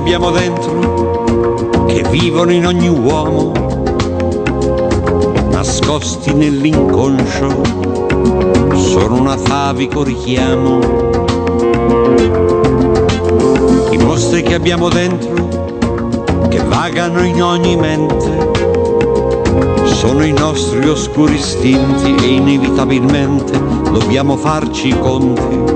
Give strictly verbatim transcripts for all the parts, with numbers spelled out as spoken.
abbiamo dentro, che vivono in ogni uomo, nascosti nell'inconscio, sono un atavico richiamo. I mostri che abbiamo dentro, che vagano in ogni mente, sono i nostri oscuri istinti e inevitabilmente dobbiamo farci i conti.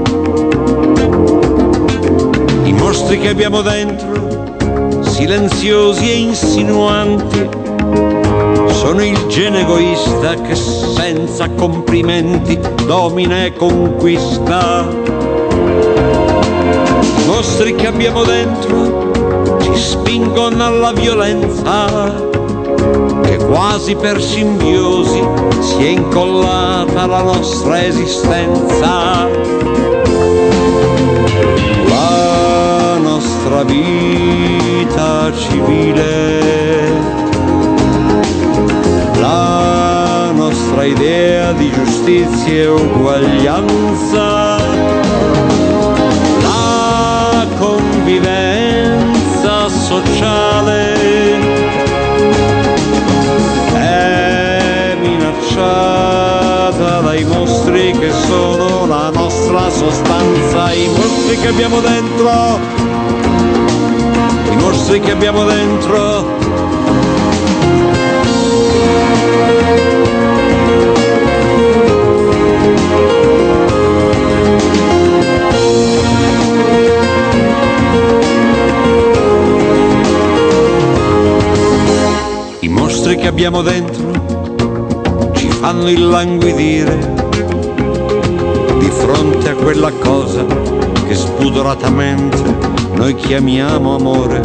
I mostri che abbiamo dentro, silenziosi e insinuanti, sono il gene egoista che senza complimenti domina e conquista. I mostri che abbiamo dentro ci spingono alla violenza, che quasi per simbiosi si è incollata alla nostra esistenza. La nostra vita civile, la nostra idea di giustizia e uguaglianza, la convivenza sociale è minacciata dai mostri che sono la nostra sostanza. I mostri che abbiamo dentro, i mostri che abbiamo dentro. I mostri che abbiamo dentro ci fanno illanguidire di fronte a quella cosa che spudoratamente noi chiamiamo amore.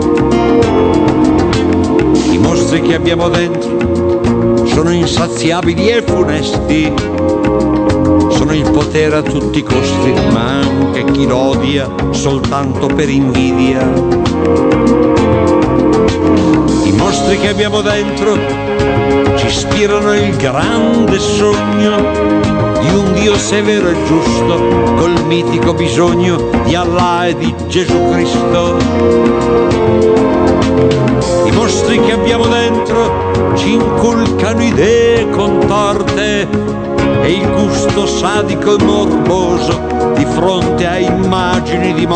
I mostri che abbiamo dentro sono insaziabili e funesti, sono il potere a tutti i costi, ma anche chi lo odia soltanto per invidia. I mostri che abbiamo dentro ci ispirano il grande sogno di un Dio severo e giusto, col mitico bisogno di Allah e di Gesù Cristo. I mostri che abbiamo dentro ci inculcano idee contorte e il gusto sadico e morboso di fronte a immagini di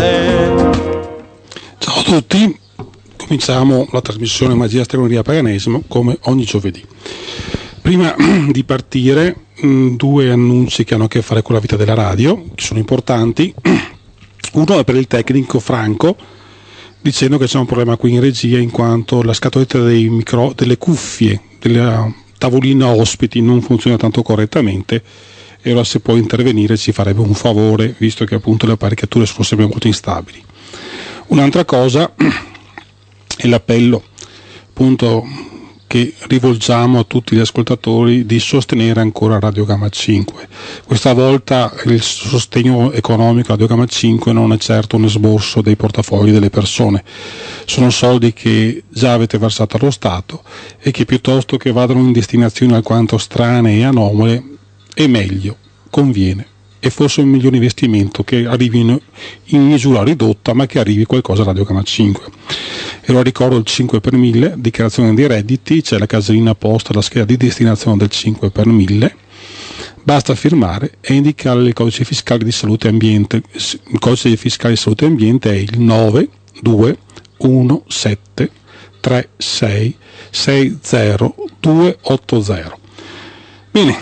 morte. Ciao a tutti, cominciamo la trasmissione Magia, Stregoneria, Paganesimo come ogni giovedì. Prima di partire, mh, due annunci che hanno a che fare con la vita della radio, che sono importanti. Uno è per il tecnico Franco, dicendo che c'è un problema qui in regia in quanto la scatoletta dei micro, delle cuffie, della tavolina ospiti non funziona tanto correttamente, e allora se può intervenire ci farebbe un favore, visto che appunto le apparecchiature sono sempre molto instabili. Un'altra cosa è l'appello appunto che rivolgiamo a tutti gli ascoltatori di sostenere ancora Radio Gamma cinque. Questa volta il sostegno economico a Radio Gamma cinque non è certo un esborso dei portafogli delle persone, sono soldi che già avete versato allo Stato e che piuttosto che vadano in destinazioni alquanto strane e anomale è meglio, conviene, e forse un miglior investimento che arrivino in misura ridotta ma che arrivi qualcosa a Radio Gamma cinque. E lo ricordo, il cinque per mille, dichiarazione dei redditi, c'è la casellina posta, la scheda di destinazione del cinque per mille, basta firmare e indicare il codice fiscale di salute e ambiente. Il codice fiscale di salute e ambiente è il nove due uno sette tre sei sei zero due otto zero. Bene,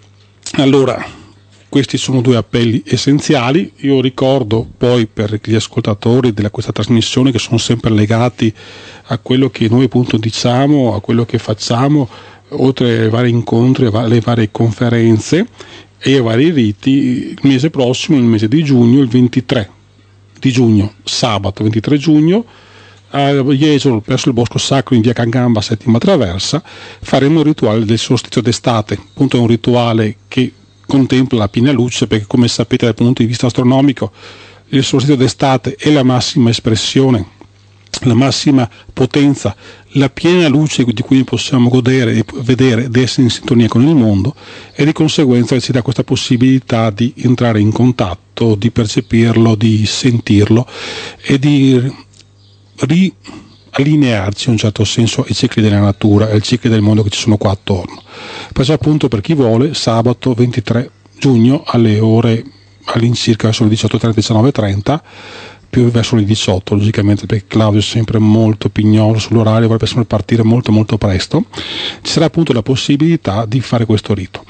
allora questi sono due appelli essenziali. Io ricordo poi per gli ascoltatori della questa trasmissione, che sono sempre legati a quello che noi appunto diciamo, a quello che facciamo, oltre ai vari incontri, alle varie conferenze e ai vari riti, il mese prossimo, il mese di giugno, il ventitré di giugno, sabato ventitré giugno, a Jesolo, presso il Bosco Sacro in via Cangamba, settima traversa, faremo il rituale del solstizio d'estate. Appunto è un rituale che contempla la piena luce, perché come sapete dal punto di vista astronomico il solstizio d'estate è la massima espressione, la massima potenza, la piena luce di cui possiamo godere e vedere ed essere in sintonia con il mondo, e di conseguenza ci dà questa possibilità di entrare in contatto, di percepirlo, di sentirlo e di riallinearci in un certo senso ai cicli della natura e ai cicli del mondo che ci sono qua attorno. Perciò appunto, per chi vuole, sabato ventitré giugno alle ore all'incirca verso le diciotto e trenta, diciannove e trenta, più verso le diciotto logicamente, perché Claudio è sempre molto pignolo sull'orario, vorrebbe sempre partire molto molto presto, ci sarà appunto la possibilità di fare questo rito.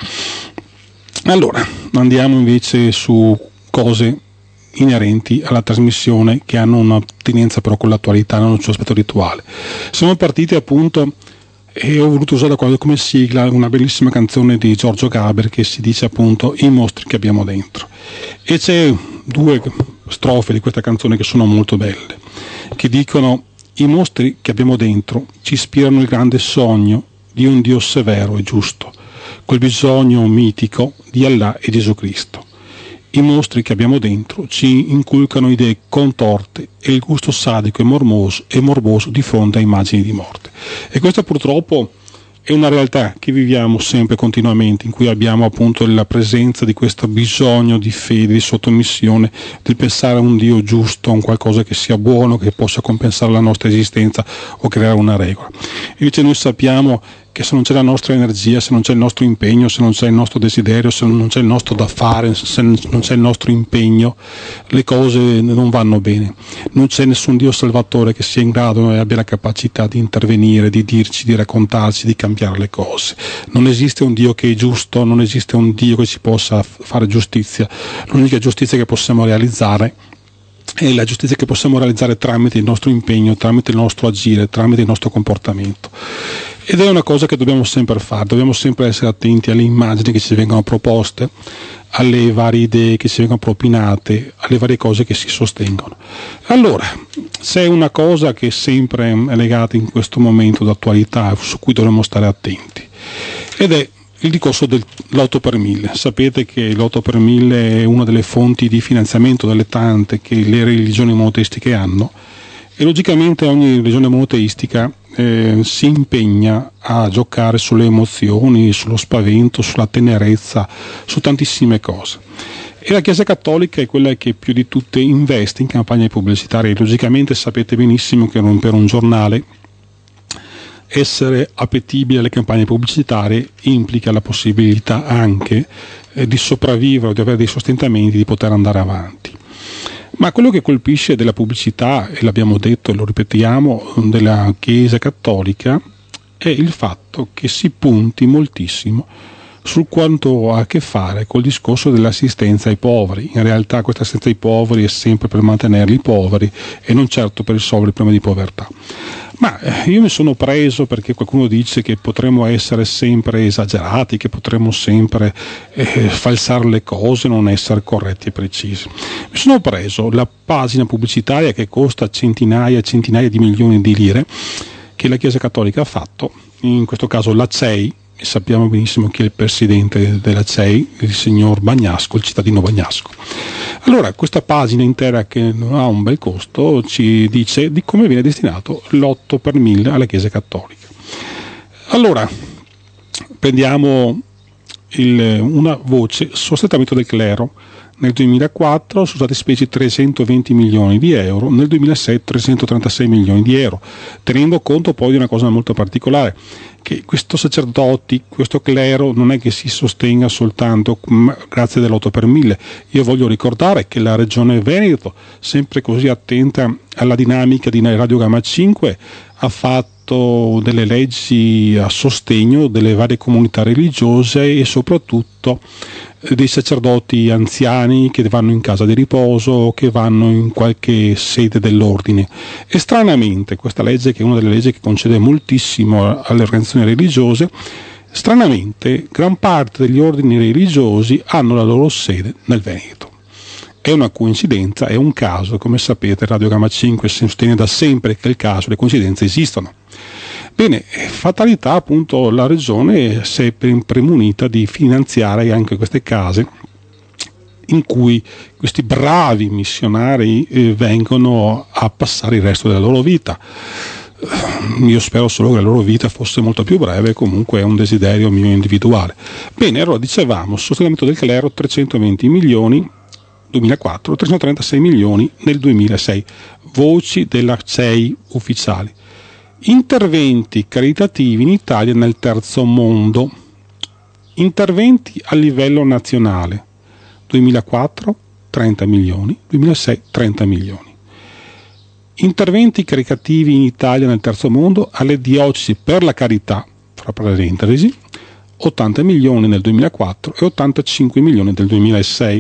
Allora andiamo invece su cose inerenti alla trasmissione che hanno un'attinenza però con l'attualità, non il suo aspetto rituale. Siamo partiti appunto, e ho voluto usare come sigla una bellissima canzone di Giorgio Gaber che si dice appunto I mostri che abbiamo dentro, e c'è due strofe di questa canzone che sono molto belle, che dicono: i mostri che abbiamo dentro ci ispirano il grande sogno di un Dio severo e giusto, quel bisogno mitico di Allah e Gesù Cristo. I mostri che abbiamo dentro ci inculcano idee contorte e il gusto sadico e mormoso, e morboso di fronte a immagini di morte. E questa purtroppo è una realtà che viviamo sempre continuamente, in cui abbiamo appunto la presenza di questo bisogno di fede, di sottomissione, di pensare a un Dio giusto, a un qualcosa che sia buono, che possa compensare la nostra esistenza o creare una regola. Invece noi sappiamo che se non c'è la nostra energia, se non c'è il nostro impegno, se non c'è il nostro desiderio, se non c'è il nostro da fare, se non c'è il nostro impegno, le cose non vanno bene. Non c'è nessun Dio salvatore che sia in grado e abbia la capacità di intervenire, di dirci, di raccontarci, di cambiare le cose. Non esiste un Dio che è giusto, non esiste un Dio che ci possa fare giustizia. L'unica giustizia che possiamo realizzare è la giustizia che possiamo realizzare tramite il nostro impegno, tramite il nostro agire, tramite il nostro comportamento. Ed è una cosa che dobbiamo sempre fare, dobbiamo sempre essere attenti alle immagini che ci vengono proposte, alle varie idee che ci vengono propinate, alle varie cose che si sostengono. Allora, c'è una cosa che sempre è legata in questo momento d'attualità, su cui dovremmo stare attenti, ed è il discorso dell'otto per mille. Sapete che l'otto per mille è una delle fonti di finanziamento delle tante che le religioni monoteistiche hanno, e logicamente ogni religione monoteistica eh, si impegna a giocare sulle emozioni, sullo spavento, sulla tenerezza, su tantissime cose. E la Chiesa Cattolica è quella che più di tutte investe in campagne pubblicitarie. Logicamente sapete benissimo che per un giornale essere appetibile alle campagne pubblicitarie implica la possibilità anche eh, di sopravvivere, di avere dei sostentamenti, di poter andare avanti. Ma quello che colpisce della pubblicità, e l'abbiamo detto e lo ripetiamo, della Chiesa Cattolica, è il fatto che si punti moltissimo sul quanto ha a che fare col discorso dell'assistenza ai poveri. In realtà questa assistenza ai poveri è sempre per mantenerli poveri e non certo per risolvere il problema di povertà. Ma io mi sono preso, perché qualcuno dice che potremmo essere sempre esagerati, che potremmo sempre eh, falsare le cose, non essere corretti e precisi. Mi sono preso la pagina pubblicitaria che costa centinaia e centinaia di milioni di lire, che la Chiesa Cattolica ha fatto, in questo caso la C E I, e sappiamo benissimo chi è il presidente della C E I, il signor Bagnasco, il cittadino Bagnasco. Allora, questa pagina intera, che non ha un bel costo, ci dice di come viene destinato l'otto per mille alla Chiesa Cattolica. Allora, prendiamo il, una voce: sostentamento del clero. Nel duemilaquattro sono stati spesi trecentoventi milioni di euro, nel duemilasette trecentotrentasei milioni di euro, tenendo conto poi di una cosa molto particolare, che questo sacerdoti, questo clero non è che si sostenga soltanto grazie dell'otto per mille. Io voglio ricordare che la Regione Veneto, sempre così attenta alla dinamica di Radio Gamma cinque, ha fatto delle leggi a sostegno delle varie comunità religiose e soprattutto dei sacerdoti anziani che vanno in casa di riposo, che vanno in qualche sede dell'ordine. E stranamente questa legge, che è una delle leggi che concede moltissimo alle organizzazioni religiose, stranamente gran parte degli ordini religiosi hanno la loro sede nel Veneto. È una coincidenza, è un caso. Come sapete, Radio Gamma cinque sostiene da sempre che il caso, le coincidenze esistono. Bene, fatalità, appunto, la regione si è premunita di finanziare anche queste case in cui questi bravi missionari eh, vengono a passare il resto della loro vita. Io spero solo che la loro vita fosse molto più breve, comunque è un desiderio mio individuale. Bene, allora dicevamo, sostentamento del clero trecentoventi milioni, duemilaquattro, trecentotrentasei milioni nel duemilasei, voci della C E I ufficiali. Interventi caritativi in Italia nel terzo mondo, interventi a livello nazionale, duemilaquattro trenta milioni, duemilasei trenta milioni. Interventi caritativi in Italia nel terzo mondo alle diocesi per la carità, fra parentesi, ottanta milioni nel duemilaquattro e ottantacinque milioni nel duemilasei.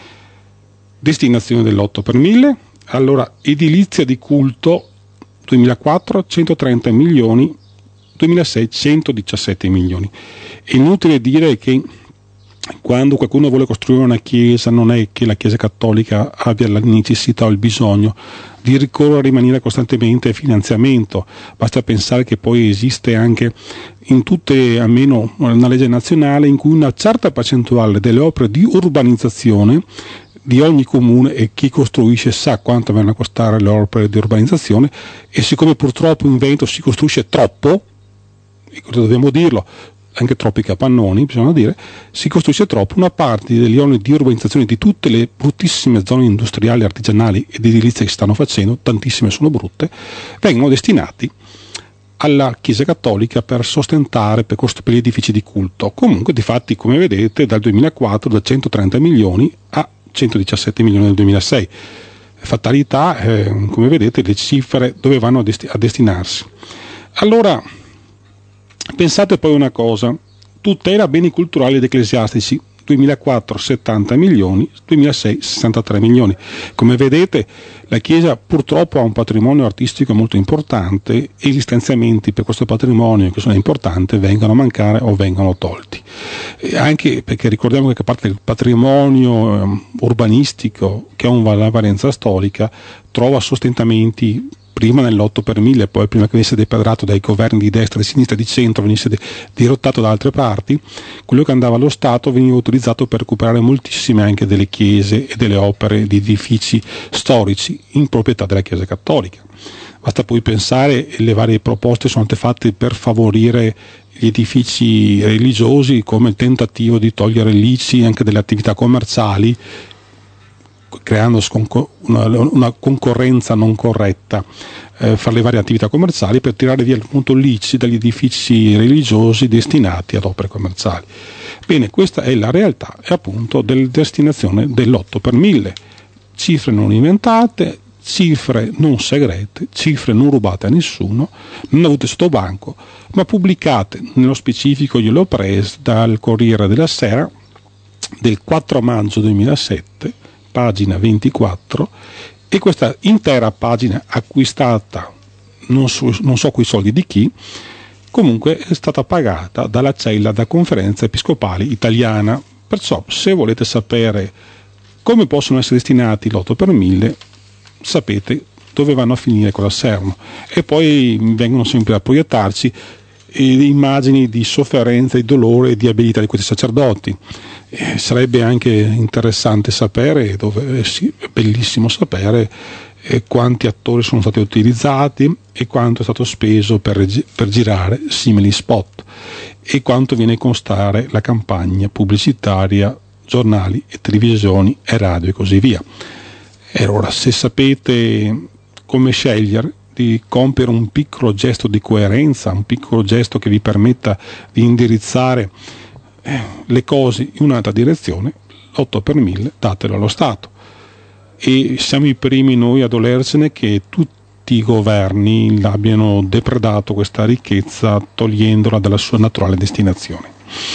Destinazione dell'otto per mille, allora edilizia di culto duemilaquattro centotrenta milioni, duemilasei centodiciassette milioni. È inutile dire che quando qualcuno vuole costruire una chiesa non è che la Chiesa Cattolica abbia la necessità o il bisogno di ricorrere a rimanere costantemente a finanziamento. Basta pensare che poi esiste anche in tutte, almeno una legge nazionale, in cui una certa percentuale delle opere di urbanizzazione di ogni comune, e chi costruisce sa quanto vanno a costare le opere di urbanizzazione, e siccome purtroppo in Veneto si costruisce troppo, e dobbiamo dirlo, anche troppi capannoni, bisogna dire, si costruisce troppo, una parte degli oneri di urbanizzazione di tutte le bruttissime zone industriali, artigianali ed edilizie che si stanno facendo, tantissime sono brutte, vengono destinati alla Chiesa Cattolica per sostentare, per costruire edifici di culto. Comunque, difatti, come vedete, dal duemilaquattro da centotrenta milioni a centodiciassette milioni nel duemilasei. Fatalità, eh, come vedete, le cifre dove vanno a, desti- a destinarsi. Allora, pensate poi una cosa: tutela beni culturali ed ecclesiastici, duemilaquattro settanta milioni, duemilasei sessantatré milioni. Come vedete, la Chiesa purtroppo ha un patrimonio artistico molto importante e gli stanziamenti per questo patrimonio, che sono importanti, vengono a mancare o vengono tolti. E anche perché ricordiamo che parte del patrimonio um, urbanistico, che ha una valenza storica, trova sostentamenti prima nell'otto per mille, poi prima che venisse depedrato dai governi di destra, di sinistra e di centro, venisse de- dirottato da altre parti, quello che andava allo Stato veniva utilizzato per recuperare moltissime anche delle chiese e delle opere di edifici storici in proprietà della Chiesa Cattolica. Basta poi pensare, le varie proposte sono state fatte per favorire gli edifici religiosi, come il tentativo di togliere l'I C I anche delle attività commerciali, creando una, una concorrenza non corretta eh, fra le varie attività commerciali, per tirare via appunto l'I C I dagli edifici religiosi destinati ad opere commerciali. Bene, questa è la realtà, è appunto della destinazione dell'otto per mille. Cifre non inventate, cifre non segrete, cifre non rubate a nessuno, non avute sotto banco, ma pubblicate, nello specifico io le ho prese dal Corriere della Sera del quattro maggio duemilasette, pagina ventiquattro, e questa intera pagina, acquistata non so, non so coi soldi di chi, comunque è stata pagata dalla cella da Conferenza Episcopale Italiana. Perciò, se volete sapere come possono essere destinati l'otto per mille, sapete dove vanno a finire, cosa servono. E poi vengono sempre a proiettarci immagini di sofferenza, di dolore e di abilità di questi sacerdoti. Eh, sarebbe anche interessante sapere, dove, eh, sì, è bellissimo sapere eh, quanti attori sono stati utilizzati e quanto è stato speso per, per girare simili spot, e quanto viene a costare la campagna pubblicitaria, giornali e televisioni e radio e così via. E allora, se sapete come scegliere di compiere un piccolo gesto di coerenza, un piccolo gesto che vi permetta di indirizzare eh, le cose in un'altra direzione, l'otto per mille datelo allo Stato. E siamo i primi noi a dolersene che tutti i governi abbiano depredato questa ricchezza togliendola dalla sua naturale destinazione.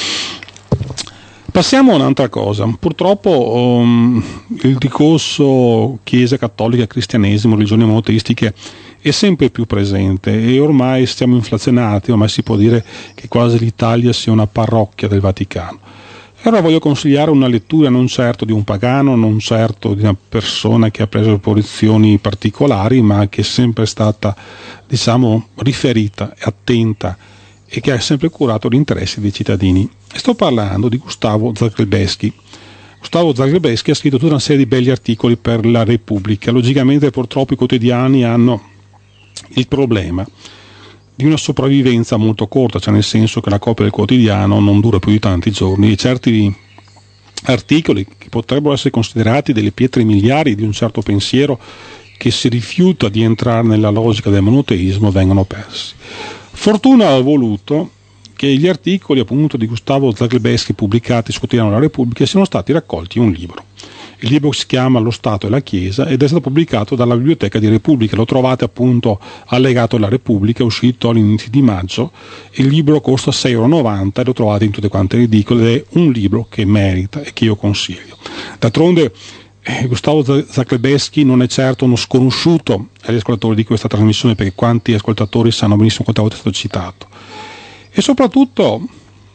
Passiamo a un'altra cosa. Purtroppo um, il discorso Chiesa Cattolica, Cristianesimo, religioni monoteistiche è sempre più presente, e ormai siamo inflazionati, ormai si può dire che quasi l'Italia sia una parrocchia del Vaticano. Allora voglio consigliare una lettura non certo di un pagano, non certo di una persona che ha preso posizioni particolari, ma che è sempre stata, diciamo, riferita e attenta, e che ha sempre curato gli interessi dei cittadini. E sto parlando di Gustavo Zagrebelsky. Gustavo Zagrebelsky ha scritto tutta una serie di belli articoli per la Repubblica. Logicamente, purtroppo, i quotidiani hanno il problema di una sopravvivenza molto corta, cioè nel senso che la copia del quotidiano non dura più di tanti giorni, e certi articoli che potrebbero essere considerati delle pietre miliari di un certo pensiero che si rifiuta di entrare nella logica del monoteismo vengono persi. Fortuna ha voluto che gli articoli appunto di Gustavo Zagrebelsky pubblicati sul quotidiano La Repubblica siano stati raccolti in un libro. Il libro si chiama Lo Stato e la Chiesa ed è stato pubblicato dalla Biblioteca di Repubblica. Lo trovate appunto allegato alla Repubblica, uscito all'inizio di maggio. Il libro costa sei euro e novanta e lo trovate in tutte quante le edicole. È un libro che merita e che io consiglio. D'altronde eh, Gustavo Zagrebelsky non è certo uno sconosciuto agli ascoltatori di questa trasmissione, perché quanti ascoltatori sanno benissimo quante volte è stato citato. E soprattutto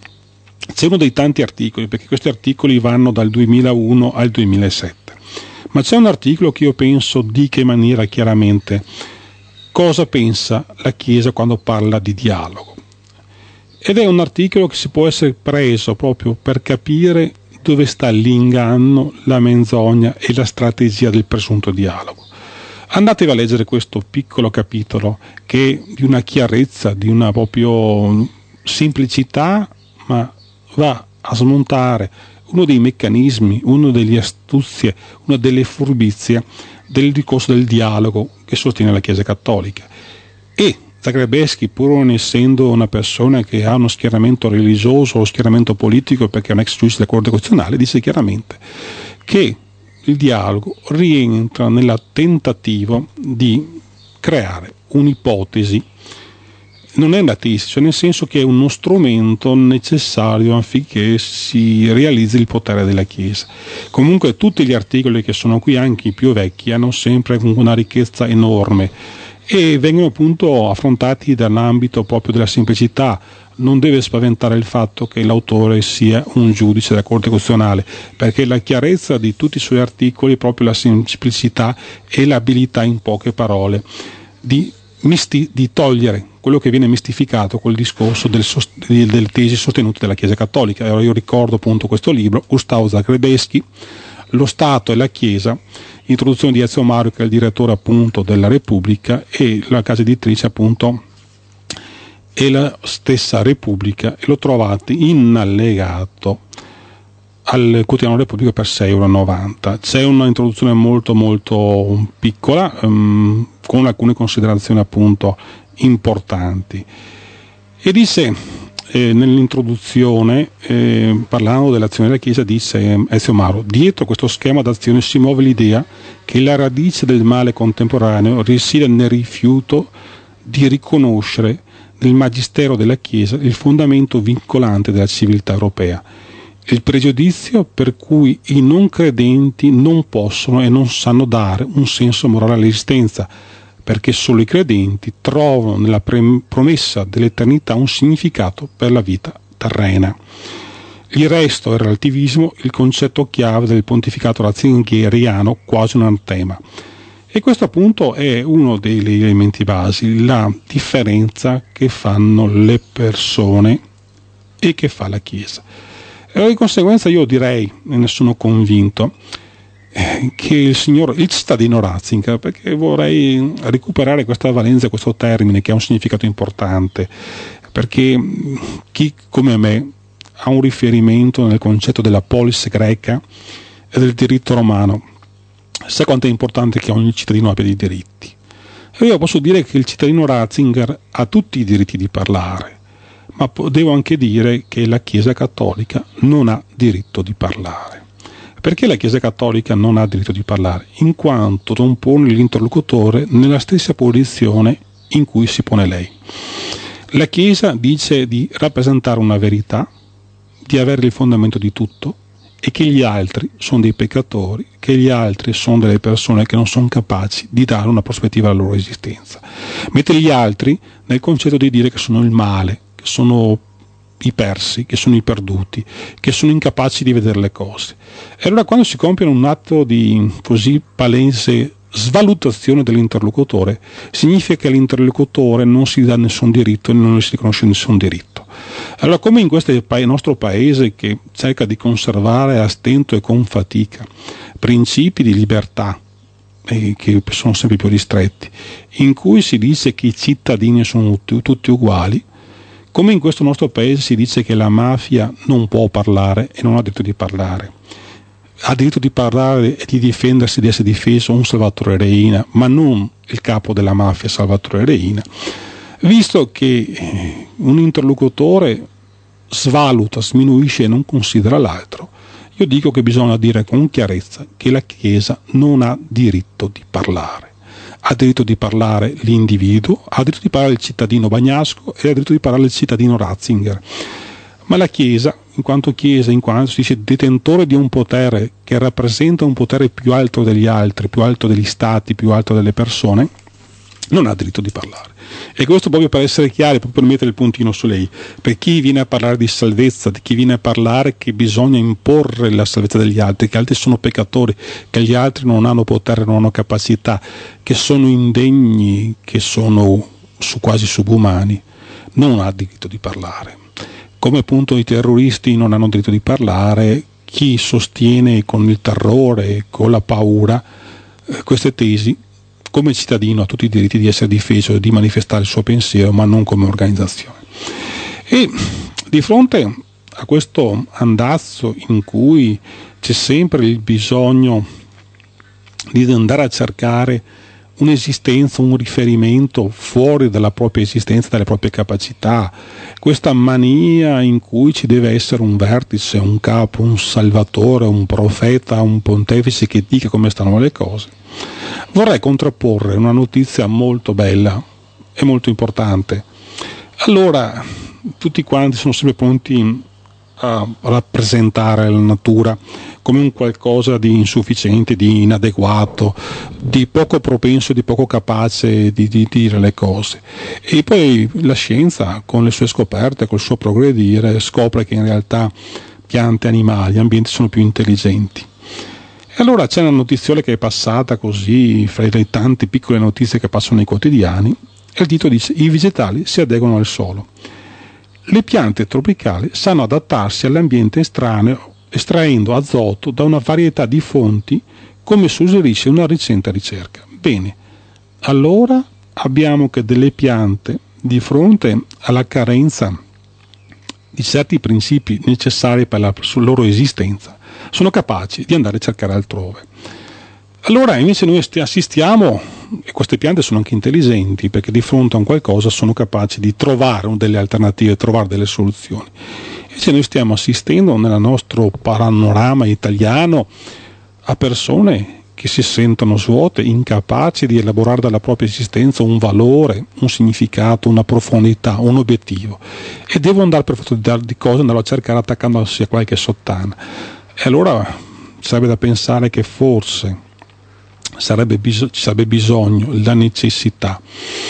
c'è uno dei tanti articoli, perché questi articoli vanno dal duemilauno al duemilasette, ma c'è un articolo che io penso dica in maniera chiaramente cosa pensa la Chiesa quando parla di dialogo, ed è un articolo che si può essere preso proprio per capire dove sta l'inganno, la menzogna e la strategia del presunto dialogo. Andatevi a leggere questo piccolo capitolo che è di una chiarezza, di una proprio semplicità, ma va a smontare uno dei meccanismi, uno delle astuzie, una delle furbizie del discorso del dialogo che sostiene la Chiesa Cattolica. E Zagrebelsky, pur non essendo una persona che ha uno schieramento religioso o schieramento politico, perché è un ex giudice della Corte Costituzionale, dice chiaramente che il dialogo rientra nel tentativo di creare un'ipotesi. Non è una tesi, cioè nel senso che è uno strumento necessario affinché si realizzi il potere della Chiesa. Comunque tutti gli articoli che sono qui, anche i più vecchi, hanno sempre una ricchezza enorme e vengono appunto affrontati dall'ambito proprio della semplicità. Non deve spaventare il fatto che l'autore sia un giudice della Corte Costituzionale, perché la chiarezza di tutti i suoi articoli è proprio la semplicità e l'abilità in poche parole di, misti- di togliere quello che viene mistificato col discorso del sost- delle tesi sostenute dalla Chiesa Cattolica. Allora io ricordo appunto questo libro, Gustavo Zagrebelsky, Lo Stato e la Chiesa, introduzione di Ezio Mario, che è il direttore appunto della Repubblica, e la casa editrice appunto è la stessa Repubblica, e lo trovate in allegato al quotidiano Repubblica per sei euro e novanta. C'è una introduzione molto molto piccola um, con alcune considerazioni appunto importanti, e dice eh, nell'introduzione, eh, parlando dell'azione della Chiesa, dice Ezio Mauro: dietro questo schema d'azione si muove l'idea che la radice del male contemporaneo risiede nel rifiuto di riconoscere nel magistero della Chiesa il fondamento vincolante della civiltà europea, il pregiudizio per cui i non credenti non possono e non sanno dare un senso morale all'esistenza, perché solo i credenti trovano nella pre- promessa dell'eternità un significato per la vita terrena. Il resto è il relativismo, il concetto chiave del pontificato ratzingeriano, quasi un anatema. E questo appunto è uno degli elementi basi, la differenza che fanno le persone e che fa la Chiesa. E di conseguenza io direi, e ne sono convinto, che il signor, il cittadino Ratzinger, perché vorrei recuperare questa valenza, questo termine che ha un significato importante, perché chi come me ha un riferimento nel concetto della polis greca e del diritto romano, sa quanto è importante che ogni cittadino abbia dei diritti. E io posso dire che il cittadino Ratzinger ha tutti i diritti di parlare, ma devo anche dire che la Chiesa Cattolica non ha diritto di parlare. Perché la Chiesa Cattolica non ha diritto di parlare? In quanto non pone l'interlocutore nella stessa posizione in cui si pone lei. La Chiesa dice di rappresentare una verità, di avere il fondamento di tutto, e che gli altri sono dei peccatori, che gli altri sono delle persone che non sono capaci di dare una prospettiva alla loro esistenza. Mette gli altri nel concetto di dire che sono il male, che sono i persi, che sono i perduti, che sono incapaci di vedere le cose. E allora quando si compie un atto di così palese svalutazione dell'interlocutore, significa che all'interlocutore non si dà nessun diritto e non si riconosce nessun diritto. Allora, come in questo nostro paese che cerca di conservare a stento e con fatica principi di libertà, eh, che sono sempre più ristretti, in cui si dice che i cittadini sono tutti uguali, Come in questo nostro paese si dice che la mafia non può parlare e non ha diritto di parlare. Ha diritto di parlare e di difendersi, di essere difeso un Salvatore Reina, ma non il capo della mafia Salvatore Reina, visto che un interlocutore svaluta, sminuisce e non considera l'altro. Io dico che bisogna dire con chiarezza che la Chiesa non ha diritto di parlare. Ha diritto di parlare l'individuo, ha diritto di parlare il cittadino Bagnasco e ha diritto di parlare il cittadino Ratzinger. Ma la Chiesa, in quanto Chiesa, in quanto si dice detentore di un potere che rappresenta un potere più alto degli altri, più alto degli stati, più alto delle persone, non ha diritto di parlare. E questo proprio per essere chiari, proprio per mettere il puntino su lei, per chi viene a parlare di salvezza, di chi viene a parlare che bisogna imporre la salvezza degli altri, che altri sono peccatori, che gli altri non hanno potere, non hanno capacità, che sono indegni, che sono su quasi subumani, non ha diritto di parlare. Come appunto i terroristi non hanno diritto di parlare, chi sostiene con il terrore, con la paura eh, queste tesi, come cittadino ha tutti i diritti di essere difeso e di manifestare il suo pensiero, ma non come organizzazione. E di fronte a questo andazzo in cui c'è sempre il bisogno di andare a cercare un'esistenza, un riferimento fuori dalla propria esistenza, dalle proprie capacità, questa mania in cui ci deve essere un vertice, un capo, un salvatore, un profeta, un pontefice che dica come stanno le cose, vorrei contrapporre una notizia molto bella e molto importante. Allora, tutti quanti sono sempre pronti a rappresentare la natura come un qualcosa di insufficiente, di inadeguato, di poco propenso, di poco capace di, di dire le cose. E poi la scienza, con le sue scoperte, col suo progredire, scopre che in realtà piante, animali, ambienti sono più intelligenti. E allora c'è una notiziole che è passata così, fra le tante piccole notizie che passano nei quotidiani, e il titolo dice: i vegetali si adeguano al suolo. Le piante tropicali sanno adattarsi all'ambiente estraneo estraendo azoto da una varietà di fonti, come suggerisce una recente ricerca. Bene, allora abbiamo che delle piante, di fronte alla carenza di certi principi necessari per la loro esistenza, sono capaci di andare a cercare altrove. Allora invece noi assistiamo, e queste piante sono anche intelligenti, perché di fronte a un qualcosa sono capaci di trovare delle alternative, trovare delle soluzioni. Invece noi stiamo assistendo nel nostro panorama italiano a persone che si sentono svuote, incapaci di elaborare dalla propria esistenza un valore, un significato, una profondità, un obiettivo, e devono andare per forza di cose, andare a cercare attaccandosi a qualche sottana. E allora sarebbe da pensare che forse sarebbe bis- ci sarebbe bisogno, la necessità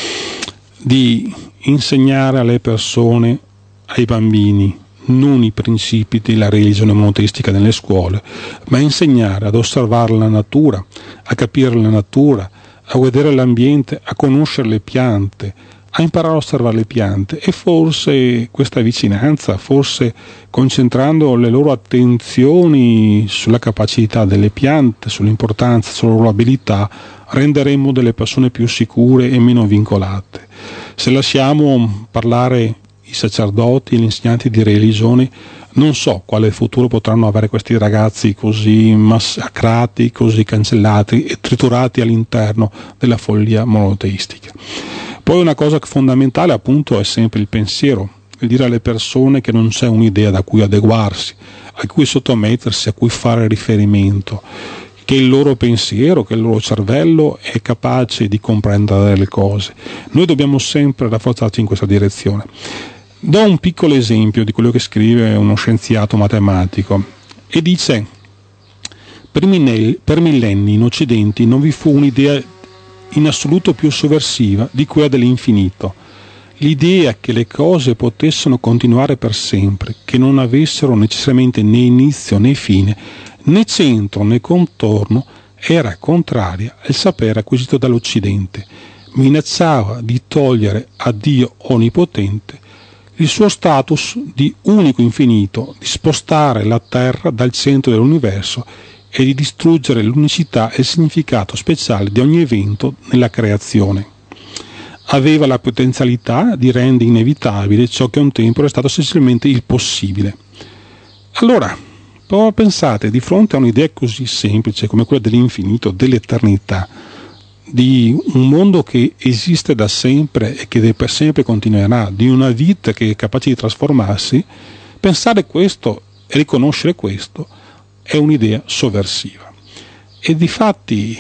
di insegnare alle persone, ai bambini, non i principi della religione monoteistica nelle scuole, ma insegnare ad osservare la natura, a capire la natura, a vedere l'ambiente, a conoscere le piante, a imparare a osservare le piante. E forse questa vicinanza, forse concentrando le loro attenzioni sulla capacità delle piante, sull'importanza, sulla loro abilità, renderemo delle persone più sicure e meno vincolate. Se lasciamo parlare i sacerdoti, gli insegnanti di religione, non so quale futuro potranno avere questi ragazzi così massacrati, così cancellati e triturati all'interno della follia monoteistica. Poi una cosa fondamentale appunto è sempre il pensiero, il dire alle persone che non c'è un'idea da cui adeguarsi, a cui sottomettersi, a cui fare riferimento, che il loro pensiero, che il loro cervello è capace di comprendere le cose. Noi dobbiamo sempre rafforzarci in questa direzione. Do un piccolo esempio di quello che scrive uno scienziato matematico e dice: per, minelli, per millenni in Occidente non vi fu un'idea in assoluto più sovversiva di quella dell'infinito, l'idea che le cose potessero continuare per sempre, che non avessero necessariamente né inizio né fine, né centro né contorno, era contraria al sapere acquisito dall'Occidente, minacciava di togliere a Dio Onnipotente il suo status di unico infinito, di spostare la Terra dal centro dell'universo e di distruggere l'unicità e il significato speciale di ogni evento nella creazione. aveva la potenzialità di rendere inevitabile ciò che un tempo era stato essenzialmente il possibile. Allora, pensate, di fronte a un'idea così semplice come quella dell'infinito, dell'eternità, di un mondo che esiste da sempre e che per sempre continuerà, di una vita che è capace di trasformarsi, pensare questo e riconoscere questo è un'idea sovversiva. E difatti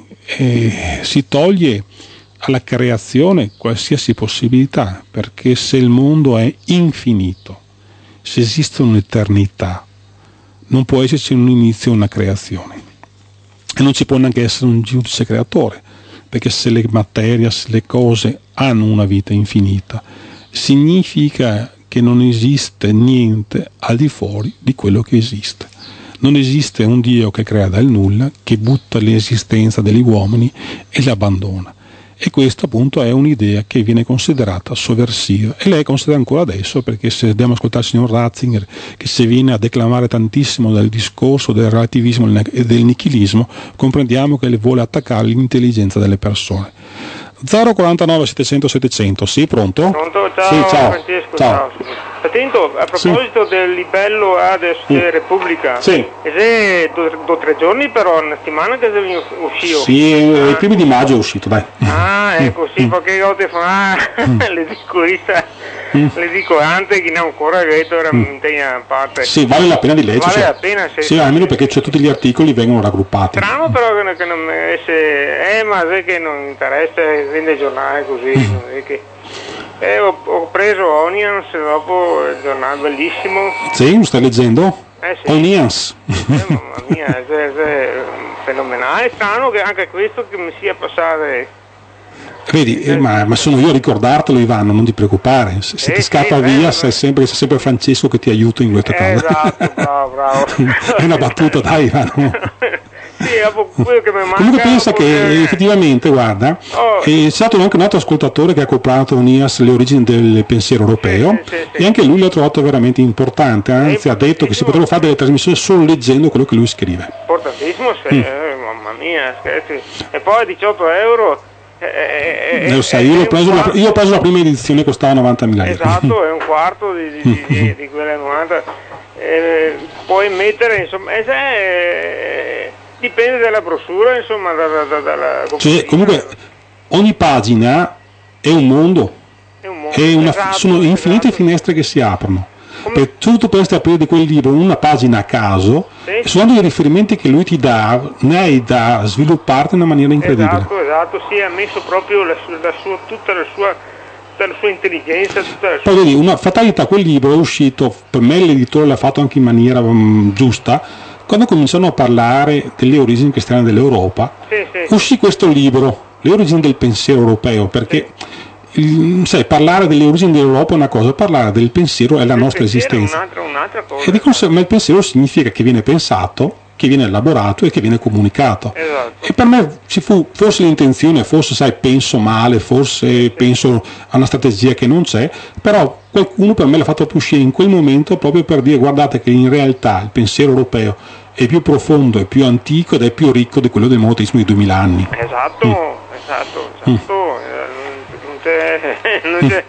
eh, si toglie alla creazione qualsiasi possibilità, perché se il mondo è infinito, se esiste un'eternità, non può esserci un inizio e una creazione, e non ci può neanche essere un giudice creatore, perché se le materie, se le cose hanno una vita infinita, significa che non esiste niente al di fuori di quello che esiste. Non esiste un Dio che crea dal nulla, che butta l'esistenza degli uomini e l'abbandona. E questa appunto è un'idea che viene considerata sovversiva, e lei è considerata ancora adesso, perché se dobbiamo ascoltare il signor Ratzinger, che se viene a declamare tantissimo del discorso del relativismo e del nichilismo, comprendiamo che le vuole attaccare l'intelligenza delle persone. zero quarantanove settecento settecento, sì, pronto? Pronto, ciao, sì, ciao. Francesco, ciao. ciao. Attento, a proposito sì. del livello A adesso sì. della Repubblica, sì. è due o tre giorni però, una settimana che è uscito. Sì, ah. i primi di maggio è uscito, dai. Ah, ecco, sì, mm. perché volte fa, mm. le dico questa, mm. le dico anche che non ancora detto veramente mm. in parte. Sì, vale la pena di leggere. Vale la pena, sì. Sì, almeno perché c'è tutti gli articoli vengono raggruppati. Strano però che, che non mi esce, eh, ma sai che non interessa, vende il giornale così, mm. non è che... Eh, ho, ho preso Onions dopo il giornale, bellissimo. Sì, lo stai leggendo? Eh sì. Onions. Eh, mamma mia, è, è, è fenomenale. È strano che anche questo che mi sia passato. Vedi, eh, ma, ma sono io a ricordartelo, Ivano, non ti preoccupare. Se, se eh, ti scappa sì, via, beh, sei sempre, sei sempre Francesco che ti aiuta in queste eh, cose. Esatto, bravo, bravo. È una battuta, dai, Ivano. Sì, quello che mi manca. Comunque pensa che che... effettivamente, guarda, oh. è stato anche un altro ascoltatore che ha comprato N I A S, le origini del pensiero europeo, sì, sì, sì, e anche lui l'ha trovato veramente importante, anzi ha detto che si potrebbe fare delle trasmissioni solo leggendo quello che lui scrive. Importantissimo, sì, mm. eh, mamma mia, scherzi. E poi diciotto euro. Eh, eh, lo sai, io, l'ho preso la, io ho preso la prima edizione, costava novantamila euro. Esatto, è un quarto di, di, di, di quelle novanta. Eh, puoi mettere, insomma, eh, eh, dipende dalla brossura, insomma, dalla, dalla, dalla cioè, comunque ogni pagina è un mondo, è un mondo. È una, esatto, sono infinite esatto. finestre che si aprono. Come... Per tu, tu potresti aprire di quel libro una pagina a caso, sì, e sono dei riferimenti che lui ti dà, ne hai da svilupparti in una maniera incredibile. Esatto, esatto, sì, ha messo proprio la, la sua, tutta la sua, tutta la sua intelligenza, tutta la sua... Poi vedi, una fatalità, quel libro è uscito, per me l'editore l'ha fatto anche in maniera um, giusta, quando cominciano a parlare delle origini cristiane dell'Europa, sì, sì. uscì questo libro, Le origini del pensiero europeo, perché... Sì. Sai, parlare delle origini dell'Europa è una cosa, parlare del pensiero è la il nostra esistenza. È un'altra, un'altra cosa. E di conseguenza, ma il pensiero significa che viene pensato, che viene elaborato e che viene comunicato. Esatto. E per me ci fu forse l'intenzione, forse sai, penso male, forse sì. penso a una strategia che non c'è, però qualcuno per me l'ha fatto uscire in quel momento proprio per dire: guardate che in realtà il pensiero europeo è più profondo, è più antico ed è più ricco di quello del monoteismo di duemila anni. Esatto, mm. esatto, esatto. Mm. Non c'è.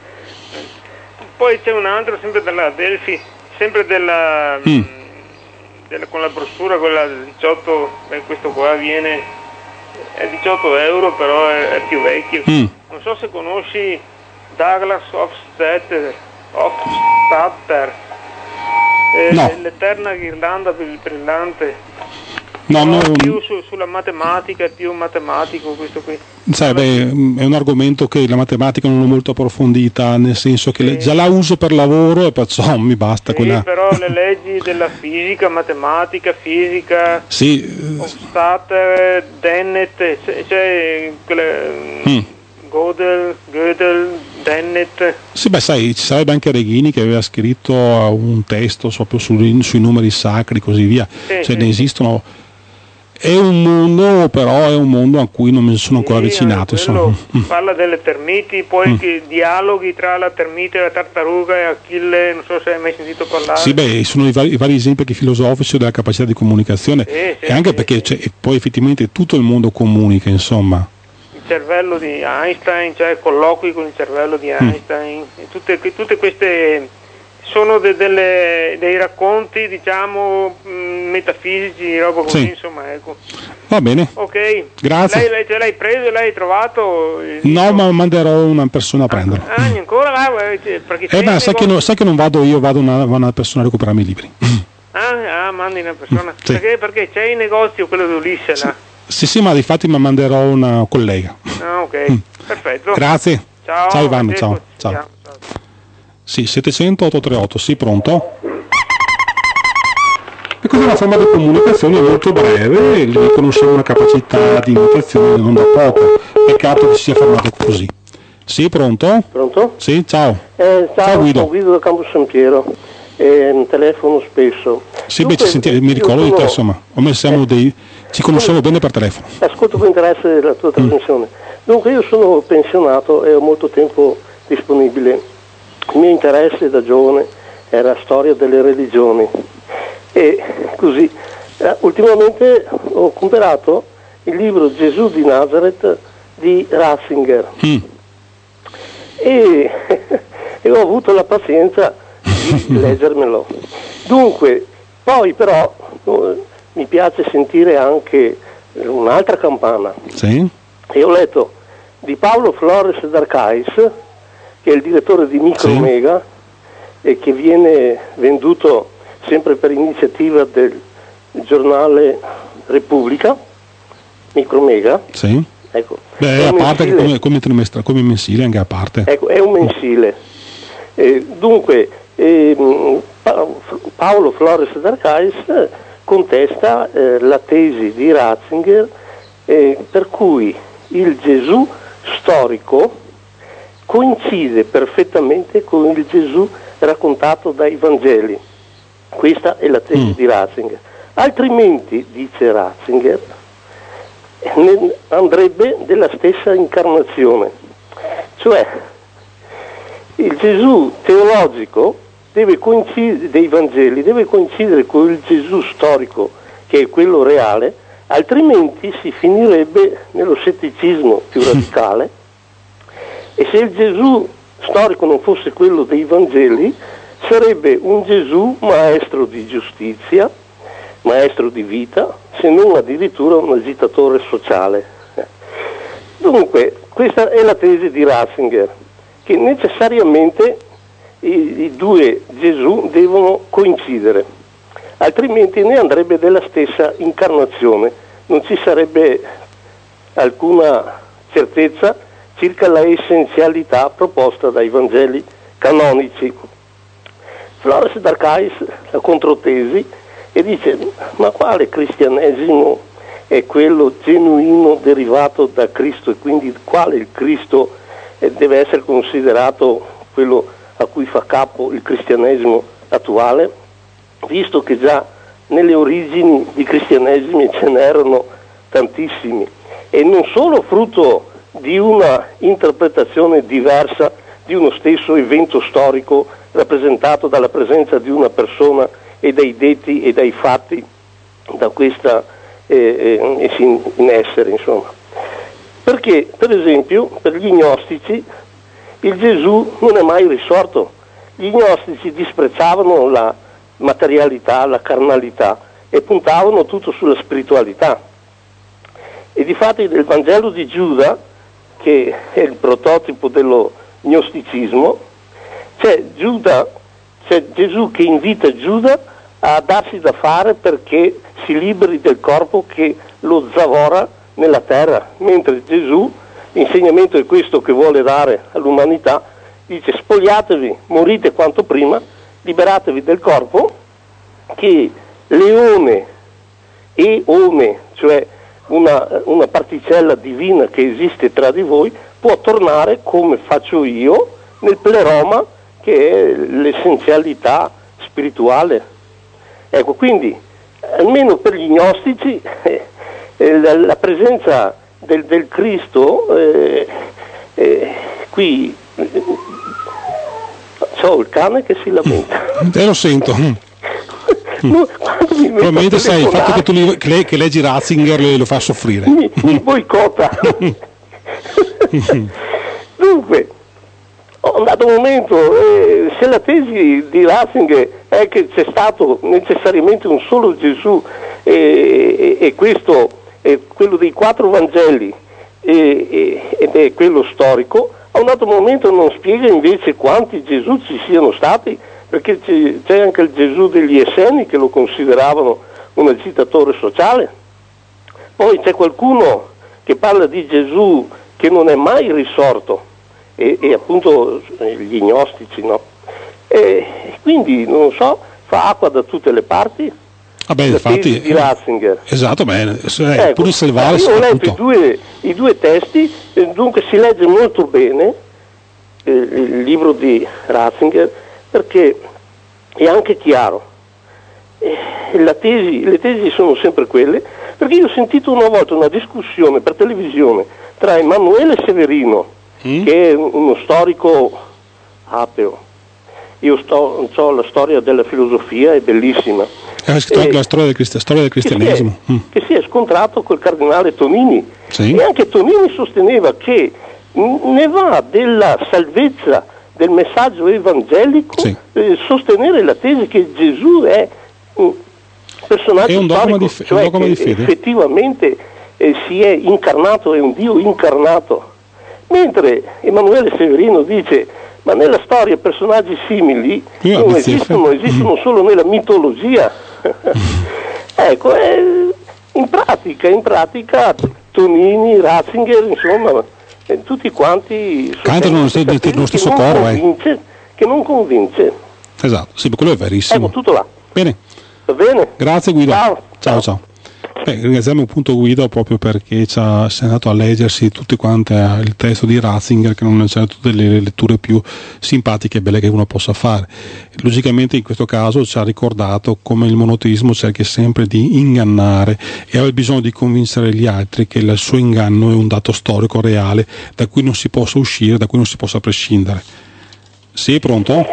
Poi c'è un altro sempre della Delphi, sempre della, mm. della con la brossura, quella del diciotto, beh, questo qua viene è diciotto euro, però è, è più vecchio. Mm. Non so se conosci Douglas Hofstadter, Hofstadter eh, no. l'eterna ghirlanda brillante. No, no, più su, sulla matematica, è più matematico questo qui. Sai, beh, è un argomento che la matematica non è molto approfondita, nel senso che sì. già la uso per lavoro e perciò mi basta sì, quella. Però le leggi della fisica, matematica, fisica, sì. Hofstadter, Dennett, c'è, c'è quelle, mm. Gödel, Gödel, Dennett. Sì, beh, sai, ci sarebbe anche Reghini che aveva scritto un testo proprio sui, sui numeri sacri e così via. Sì, cioè, sì, ne esistono. È un mondo, però è un mondo a cui non mi sono ancora sì, avvicinato. Insomma. Parla delle termiti, poi mm. che dialoghi tra la termite, la tartaruga e Achille, non so se hai mai sentito parlare. Sì, beh, sono i vari, i vari esempi anche filosofici della capacità di comunicazione, sì, sì, e anche sì, perché sì. Cioè, poi effettivamente tutto il mondo comunica, insomma. cervello di Einstein, cioè colloqui con il cervello di Einstein, mm. e tutte, tutte queste sono de, delle, dei racconti, diciamo, mh, metafisici, roba così, sì. Insomma, ecco. Va bene. Ok. Grazie. Lei, lei ce l'hai preso, l'hai trovato? No, ma manderò una persona a prenderlo. Ah, ah ancora? Perché eh beh, sai che, no, sai che non vado io, vado una, una persona a recuperarmi i libri. Ah, ah, mandi una persona. Sì. Perché, perché c'è il negozio, quello di Ulisse, là? Sì, sì, ma difatti mi manderò una collega. Ah, ok. Mm. Perfetto. Grazie. Ciao. Ciao Ivano, ciao. Ciao. ciao. Sì, settecento otto tre otto, sì, pronto? E quindi una forma di comunicazione molto breve, gli riconosciamo una capacità di notazione non da poco, peccato che sia fermato così. Sì, pronto? Pronto? Sì, ciao. Eh, ciao, ciao Guido. Sono Guido da Campo San Piero, eh, telefono spesso. Sì, Dunque, beh, ci senti, mi ricordo sono... di te, insomma, come siamo eh, dei... ci conosciamo bene per telefono. Ascolto con interesse la tua trasmissione. Mm. Dunque, io sono pensionato e ho molto tempo disponibile. Il mio interesse da giovane era la storia delle religioni e così eh, ultimamente ho comprato il libro Gesù di Nazareth di Ratzinger mm. e, e ho avuto la pazienza di leggermelo. Dunque, poi però eh, mi piace sentire anche un'altra campana. Sì. E ho letto di Paolo Flores d'Arcais, che è il direttore di Micromega, sì. e che viene venduto sempre per iniziativa del giornale Repubblica, Micromega. Sì. Ecco, beh, a parte che come, come trimestre, come mensile anche a parte. Ecco, è un mensile. Eh, dunque, eh, Paolo Flores d'Arcais contesta eh, la tesi di Ratzinger eh, per cui il Gesù storico coincide perfettamente con il Gesù raccontato dai Vangeli. Questa è la tesi mm. di Ratzinger. Altrimenti, dice Ratzinger, andrebbe della stessa incarnazione. Cioè, il Gesù teologico deve coincidere, dei Vangeli deve coincidere con il Gesù storico, che è quello reale, altrimenti si finirebbe nello scetticismo più radicale. E se il Gesù storico non fosse quello dei Vangeli, sarebbe un Gesù maestro di giustizia, maestro di vita, se non addirittura un agitatore sociale. Dunque, questa è la tesi di Ratzinger, che necessariamente i, i due Gesù devono coincidere, altrimenti ne andrebbe della stessa incarnazione, non ci sarebbe alcuna certezza circa la essenzialità proposta dai Vangeli canonici. Flores d'Arcais la controtesi e dice: ma quale cristianesimo è quello genuino derivato da Cristo, e quindi quale il Cristo deve essere considerato quello a cui fa capo il cristianesimo attuale, visto che già nelle origini di cristianesimi ce n'erano tantissimi, e non solo frutto di una interpretazione diversa di uno stesso evento storico rappresentato dalla presenza di una persona e dai detti e dai fatti da questa eh, eh, in, in essere, insomma. Perché, per esempio, per gli gnostici il Gesù non è mai risorto. Gli gnostici disprezzavano la materialità, la carnalità, e puntavano tutto sulla spiritualità. E difatti nel Vangelo di Giuda, che è il prototipo dello gnosticismo, c'è, Giuda, c'è Gesù che invita Giuda a darsi da fare perché si liberi del corpo che lo zavora nella terra, mentre Gesù, l'insegnamento è questo che vuole dare all'umanità, dice: spogliatevi, morite quanto prima, liberatevi del corpo, che leone e ome, cioè una, una particella divina che esiste tra di voi, può tornare come faccio io nel pleroma, che è l'essenzialità spirituale. Ecco, quindi almeno per gli gnostici eh, eh, la, la presenza del, del Cristo eh, eh, qui eh, c'ho il cane che si lamenta. Te lo sento. No, probabilmente sai, il fatto che tu li, che, che leggi Ratzinger lo fa soffrire. Mi, mi boicotta. Dunque, a un dato momento, eh, se la tesi di Ratzinger è che c'è stato necessariamente un solo Gesù eh, e, e questo è quello dei quattro Vangeli eh, eh, ed è quello storico, a un dato momento non spiega invece quanti Gesù ci siano stati, perché c'è, c'è anche il Gesù degli Esseni che lo consideravano un agitatore sociale. Poi c'è qualcuno che parla di Gesù che non è mai risorto, e, e appunto gli gnostici, no? E quindi, non so, fa acqua da tutte le parti. Vabbè, infatti, di Ratzinger. Esatto, bene, eh, ecco, pure Salvare. Io ho letto i due, i due testi, eh, dunque si legge molto bene eh, il libro di Ratzinger, perché è anche chiaro. Eh, la tesi, le tesi sono sempre quelle, perché io ho sentito una volta una discussione per televisione tra Emanuele Severino, mm. che è uno storico ateo. Io sto, so la storia della filosofia, è bellissima. È scritto anche la storia del, cristi- storia del cristianesimo. Che si, è, mm. che si è scontrato col cardinale Tonini. Sì. E anche Tonini sosteneva che ne va della salvezza del messaggio evangelico sì. eh, sostenere la tesi che Gesù è un personaggio è un dogma storico, di fe- cioè un dogma che di fede. effettivamente eh, si è incarnato, è un Dio incarnato. Mentre Emanuele Severino dice: ma nella storia personaggi simili Io non esistono, esistono mm. solo nella mitologia. Ecco, eh, in pratica, in pratica Tonini, Ratzinger, insomma, eh, tutti quanti cantano nello stesso, nello stesso coro, convince, eh. che non convince. Esatto, sì, quello è verissimo. Ecco, tutto là. Bene. Va bene? Grazie Guido. Ciao. Ciao, ciao. ciao. Beh, ringraziamo appunto Guido proprio perché ci ha, si è andato a leggersi tutti quanti eh, il testo di Ratzinger, che non c'è tutte le letture più simpatiche e belle che uno possa fare. Logicamente in questo caso ci ha ricordato come il monoteismo cerchi sempre di ingannare e aveva bisogno di convincere gli altri che il suo inganno è un dato storico reale da cui non si possa uscire, da cui non si possa prescindere. Sì, pronto?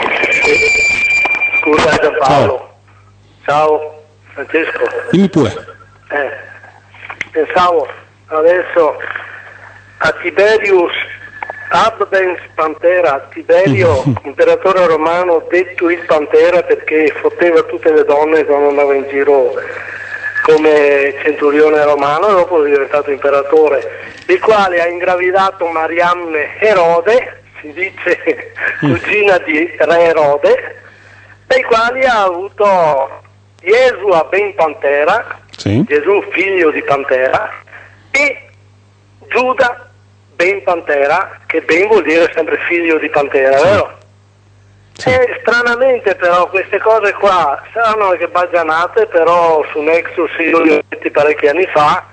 Scusa Giampaolo. Ciao. Ciao Francesco. Dimmi pure. Eh, pensavo adesso a Tiberius Abdens Pantera, Tiberio, imperatore romano, detto il Pantera perché fotteva tutte le donne quando andava in giro come centurione romano, e dopo è diventato imperatore, il quale ha ingravidato Mariamne Erode, si dice cugina di re Erode, dai quali ha avuto Gesù ben Pantera, sì. Gesù figlio di Pantera, e Giuda ben Pantera, che ben vuol dire sempre figlio di Pantera, sì. Vero? Sì. E stranamente però queste cose qua saranno anche baggianate, però su Nexus io li ho detti parecchi anni fa,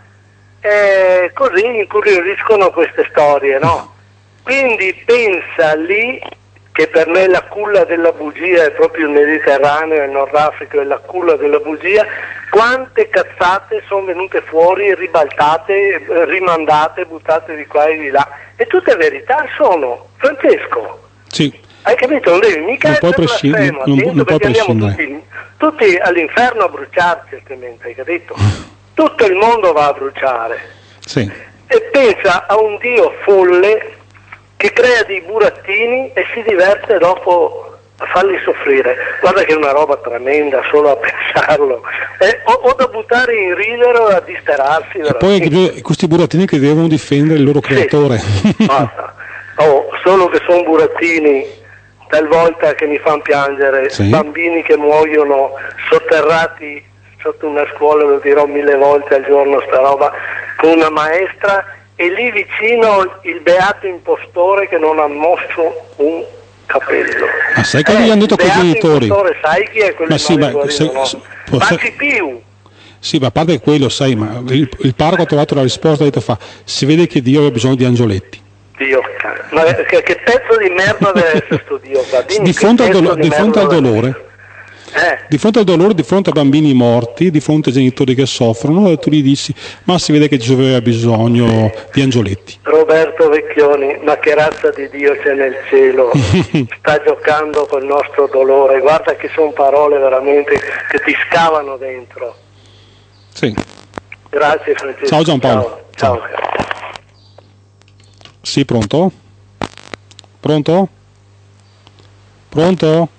e così incuriosiscono queste storie, no? Quindi pensa lì, che per me la culla della bugia è proprio il Mediterraneo, il Nord Africa è la culla della bugia, quante cazzate sono venute fuori, ribaltate, rimandate, buttate di qua e di là, e tutte verità sono. Francesco, sì. Hai capito? Non devi mica non puoi prescindere, non, non, non puoi prescindere. Tutti, tutti all'inferno a bruciarci, altrimenti, hai capito? Tutto il mondo va a bruciare. Sì. E pensa a un Dio folle che crea dei burattini e si diverte dopo a farli soffrire. Guarda che è una roba tremenda solo a pensarlo. Eh, o, o da buttare in ridere o a disperarsi. E poi questi burattini che devono difendere il loro creatore. Sì. Basta. Oh, solo che sono burattini talvolta che mi fanno piangere, sì. Bambini che muoiono sotterrati sotto una scuola, lo dirò mille volte al giorno sta roba, con una maestra, e lì vicino il beato impostore che non ha mosso un capello. Ma sai cosa eh, gli hanno detto quei genitori? Impostore, sai chi è quello? Ma sì, ma se, no? se, Paci Piu. Sì, ma a parte quello, sai, ma il, il parroco ha trovato la risposta, ha detto fa, si vede che Dio aveva bisogno di angioletti. Dio, ma che, che pezzo di merda deve essere sto Dio? Di fronte al, dolo- di fronte al dolore. Eh. Di fronte al dolore, di fronte a bambini morti, di fronte a genitori che soffrono, tu gli dici, ma si vede che Gesù aveva bisogno di angioletti. Roberto Vecchioni, ma che razza di Dio c'è nel cielo? Sta giocando col nostro dolore, guarda che sono parole veramente che ti scavano dentro. Sì. Grazie Francesco. Ciao Giampaolo. Ciao. Ciao. Sì, pronto? Pronto? Pronto?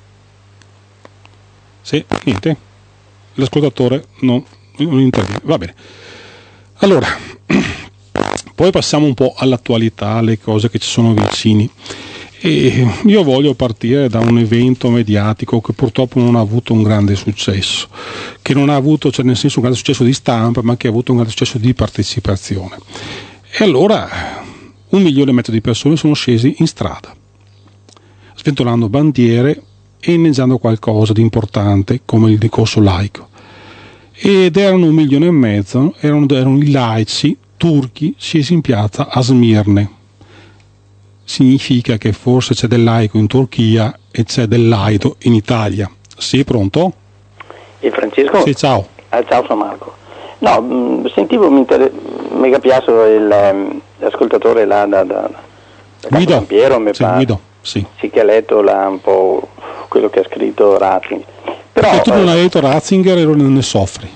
Sì, niente. L'ascoltatore non, non interviene. Va bene. Allora, poi passiamo un po' all'attualità, alle cose che ci sono vicini. E io voglio partire da un evento mediatico che purtroppo non ha avuto un grande successo, che non ha avuto, cioè nel senso un grande successo di stampa, ma che ha avuto un grande successo di partecipazione. E allora un milione e mezzo di persone sono scesi in strada, sventolando bandiere e inneggiando qualcosa di importante come il discorso laico. Ed erano un milione e mezzo, erano, erano i laici turchi scesi in piazza a Smirne. Significa che forse c'è del laico in Turchia e c'è del laido in Italia. Sì, pronto? E Francesco? Sì, ciao. Ah, ciao, sono Marco. No, mh, sentivo, mi inter... mega piace il, um, l'ascoltatore là da, da, da Guido. Piero, mi sì, pare. Guido, sì. Sì, che ha letto là un po' quello che ha scritto Ratzinger. Però, Perché tu non eh... hai letto Ratzinger e non ne soffri.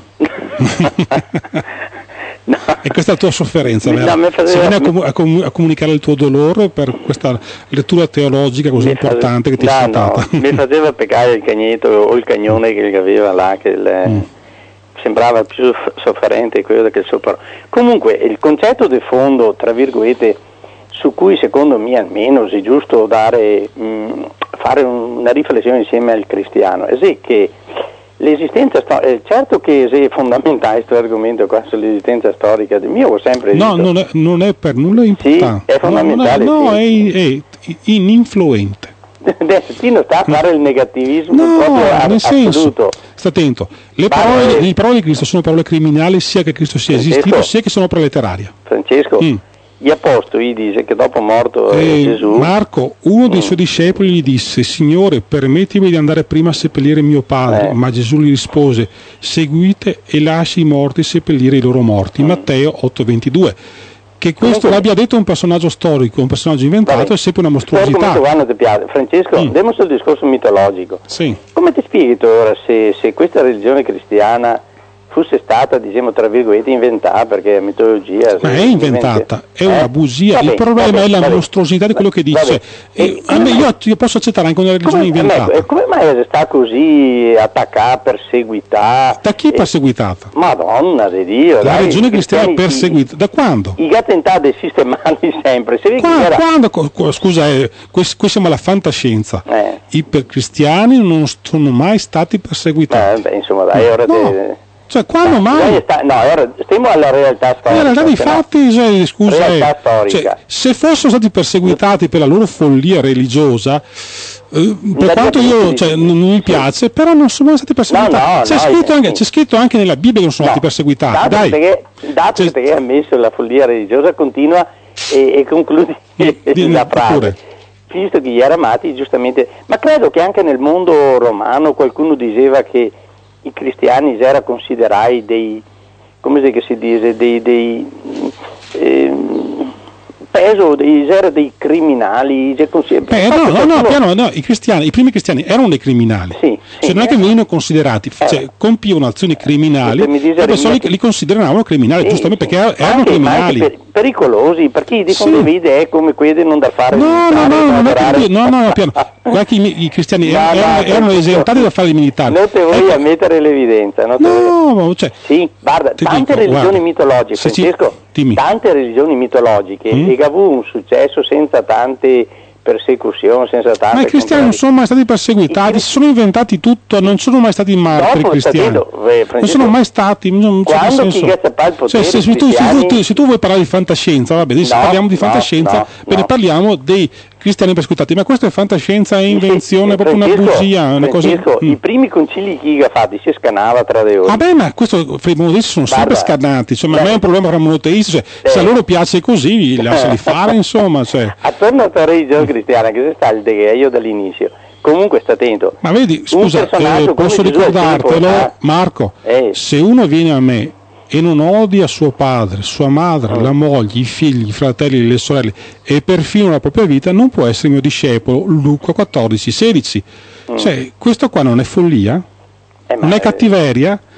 No. E questa è la tua sofferenza, vero? No, faceva, si viene a, com- a, com- a comunicare il tuo dolore per questa lettura teologica così importante face... che ti no, è stata. No, mi faceva peccare il cagnetto o il cagnone che aveva là, che il, mm. sembrava più sofferente quello che il suo parole. Comunque il concetto di fondo, tra virgolette, su cui secondo me almeno è giusto dare, mh, fare una riflessione insieme al cristiano, è sì che l'esistenza storica, certo che è fondamentale questo argomento qua sull'esistenza storica del mio ho sempre no, detto. Non è, non è per nulla importante. Sì, è fondamentale. No, no, sì. è, è ininfluente. Destino sta a fare il negativismo no, proprio nel assoluto. Senso, sta attento, le parole, le parole di Cristo sono parole criminali sia che Cristo sia Francesco, esistito sia che sono proletariarie. Francesco, mm. gli apostoli dice che dopo morto e Gesù Marco, uno dei mm. suoi discepoli gli disse: Signore, permettimi di andare prima a seppellire mio padre, eh. ma Gesù gli rispose: seguite e lasci i morti seppellire i loro morti. mm. Matteo otto ventidue. Che questo comunque l'abbia detto un personaggio storico, un personaggio inventato, vabbè, è sempre una mostruosità. Francesco, mm. andiamo sul discorso mitologico. Sì. Come ti spieghi tu ora se, se questa religione cristiana fosse stata, diciamo, tra virgolette, inventata, perché la mitologia... Ma è inventata, è una eh? bugia. Vabbè, il problema vabbè, è la vabbè, mostruosità di quello che dice. E, a me, io, io posso accettare anche una religione come, inventata. E come mai sta così attaccata, perseguitata? Da chi perseguitata? Madonna di Dio! La dai, religione cristiana perseguita. Da quando? I attentati sistemati sempre. Se Qua, era... Quando? Scusa, eh, qui, qui siamo alla fantascienza. Eh. I per cristiani non sono mai stati perseguitati. Eh, beh, insomma, dai, ora no. te... Cioè, quando mai? Sta, no, ora stiamo alla realtà storica. La realtà dei fatti, cioè, scusa, realtà eh, storica. Cioè, se fossero stati perseguitati per la loro follia religiosa, eh, per quanto io cioè, non, non mi piace, sì. Però non sono mai stati perseguitati. No, no, c'è, no, scritto anche, c'è scritto anche nella Bibbia che non sono no, stati perseguitati. Dai. Perché, dato cioè, che ha messo la follia religiosa, continua e, e conclude di, la frase. Visto che gli aramati, giustamente, ma credo che anche nel mondo romano qualcuno diceva che i cristiani erano considerati dei, come si dice, dei, dei eh, peso, dei, erano dei criminali. Beh, no, no, no, piano, no, i cristiani, i primi cristiani erano dei criminali. Sì, cioè sì, non è che venivano considerati, eh. cioè compivano azioni criminali, le persone li, li consideravano criminali, sì, giustamente sì. perché erano anche, criminali. Anche per, pericolosi, perché diffondeva sì. idee come quelle non da fare. No, no, no, non è per, no, no, no, piano. Guarda che i, i cristiani no, erano, no, erano esentati da fare i militari. Non te voglio ecco. mettere l'evidenza. Non no, voglio... cioè, sì, guarda, tante dico, religioni guarda, mitologiche, Francesco, ci... tante religioni mitologiche, mm? e avuto un successo senza tante persecuzioni, senza tante... Ma i cristiani non sono mai stati perseguitati, I... si sono inventati tutto, non sono mai stati martiri i cristiani. Stato, eh, non sono mai stati... Non quando chi gazza il potere, cioè, se, se, tu, se, tu, se tu vuoi parlare di fantascienza, va bene, se no, parliamo di no, fantascienza, no, bene, no. parliamo dei cristiani perseguitati, ma questa è fantascienza, è invenzione, è proprio una bugia, una cosa... I primi concili chi ha fatti si scanava tra di loro. Vabbè, ma questo fra i monoteisti sono sempre scanati, cioè, ma non è un problema fra i monoteisti, cioè, se a loro piace così, lasciali fare, insomma, cioè. Attorno a tua religione cristiana, che sta il de io dall'inizio. Comunque sta attento. Ma vedi, scusa, eh, posso ricordartelo, tempo, Marco, eh. se uno viene a me e non odia suo padre, sua madre, mm. la moglie, i figli, i fratelli, le sorelle e perfino la propria vita, non può essere mio discepolo. Luca quattordici sedici. Mm. Cioè, questo qua non è follia? Eh, non è cattiveria?